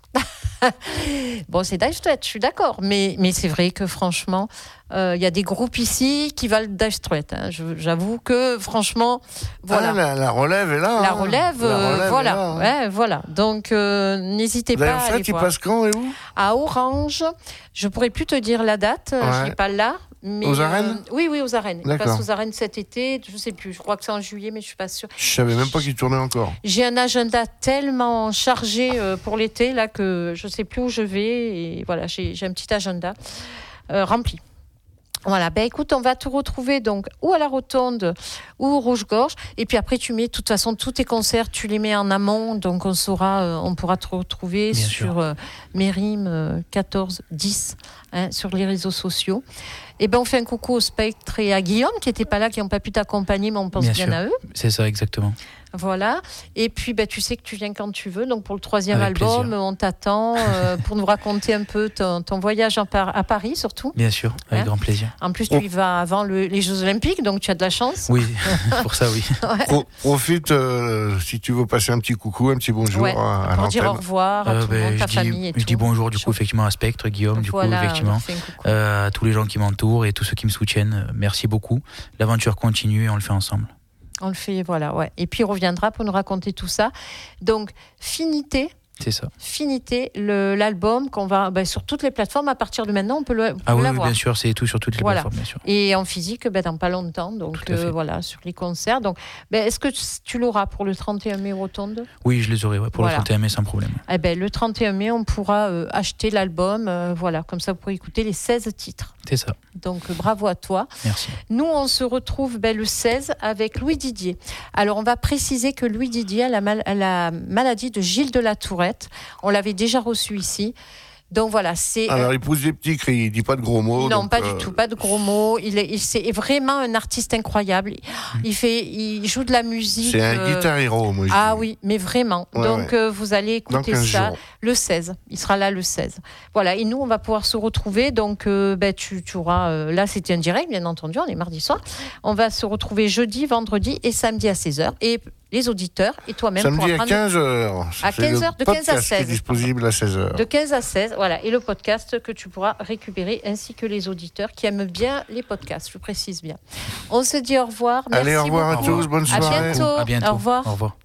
Bon, c'est Dire Straits, je suis d'accord, mais mais c'est vrai que franchement, il euh, y a des groupes ici qui valent Dire Straits. Hein. Je, j'avoue que franchement, voilà. Ah, la, la relève est là. La hein. relève, la relève euh, voilà, là, hein. ouais, voilà. Donc euh, n'hésitez pas. Dire à Straits, aller il voir. passe quand et où ? À Orange, je pourrais plus te dire la date, ouais. Je n'ai pas là. Mais aux arènes euh, Oui, oui, aux arènes. D'accord. Il passe aux arènes cet été, je ne sais plus. Je crois que c'est en juillet, mais je ne suis pas sûre. Je ne savais même pas qu'il tournait encore. J'ai un agenda tellement chargé euh, pour l'été là que je ne sais plus où je vais. Et voilà, j'ai, j'ai un petit agenda euh, rempli. Voilà, ben écoute, on va te retrouver donc ou à la Rotonde ou au Rouge-Gorge. Et puis après, tu mets, de toute façon, tous tes concerts, tu les mets en amont. Donc on saura, euh, on pourra te retrouver Bien sur euh, Mérim euh, quatorze dix hein, sur les réseaux sociaux. Et ben on fait un coucou au Spectre et à Guillaume qui n'étaient pas là, qui n'ont pas pu t'accompagner, mais on pense bien, bien à eux. C'est ça, exactement. Voilà. Et puis, ben, tu sais que tu viens quand tu veux. Donc, pour le troisième Avec album, plaisir. on t'attend euh, pour nous raconter un peu ton, ton voyage en par- à Paris, surtout. Bien sûr, avec hein grand plaisir. En plus, tu y vas avant le, les Jeux Olympiques, donc tu as de la chance. Oui, pour ça, oui. Ouais. Pro- profite, euh, si tu veux passer un petit coucou, un petit bonjour Ouais, à, à pour l'antenne. dire au revoir à Euh, tout le ben, monde, ta je famille dis, et je tout. dis bonjour, du coup, effectivement, à Spectre, Guillaume, du voilà, coup, effectivement. Euh, à tous les gens qui m'entourent et tous ceux qui me soutiennent. Merci beaucoup. L'aventure continue et on le fait ensemble. On le fait, voilà, ouais. Et puis, on reviendra pour nous raconter tout ça. Donc, Finité. C'est ça. Finité, le, l'album qu'on va ben, sur toutes les plateformes à partir de maintenant, on peut le ah oui, l'avoir. Oui, bien sûr, c'est tout sur toutes les voilà. plateformes, bien sûr. Et en physique, ben, dans pas longtemps, donc euh, voilà, sur les concerts. Donc, ben, est-ce que tu l'auras pour le trente et un mai Rotonde ? Oui, je les aurai, ouais, pour voilà. le trente et un mai sans problème. Eh ben, le trente et un mai, on pourra euh, acheter l'album, euh, voilà, comme ça vous pourrez écouter les seize titres. C'est ça. Donc euh, bravo à toi. Merci. Nous, on se retrouve ben, le seize avec Louis Didier. Alors, on va préciser que Louis Didier a la, mal- a la maladie de Gilles de la Tourette. On l'avait déjà reçu ici. Donc voilà, c'est. Alors il pousse des petits cris, il dit pas de gros mots. Non, donc, pas euh... du tout, pas de gros mots. Il est, il, c'est vraiment un artiste incroyable. Il fait, il joue de la musique. C'est un euh... guitar hero, moi. Je ah dis. oui, mais vraiment. Ouais, donc ouais. Euh, vous allez écouter ça jours. le seize. Il sera là le seize. Voilà. Et nous, on va pouvoir se retrouver. Donc euh, ben tu, tu auras. Euh, là, c'était un direct, bien entendu. On est mardi soir. On va se retrouver jeudi, vendredi et samedi à seize heures. Et les auditeurs et toi-même. Samedi à quinze heures. À quinze heures, de quinze à seize. Qui est disponible à seize heures. De quinze à seize, voilà. Et le podcast que tu pourras récupérer, ainsi que les auditeurs qui aiment bien les podcasts, je précise bien. On se dit au revoir. Merci Allez, au revoir beaucoup. à tous, bonne soirée. À bientôt. À bientôt. Au revoir. Au revoir.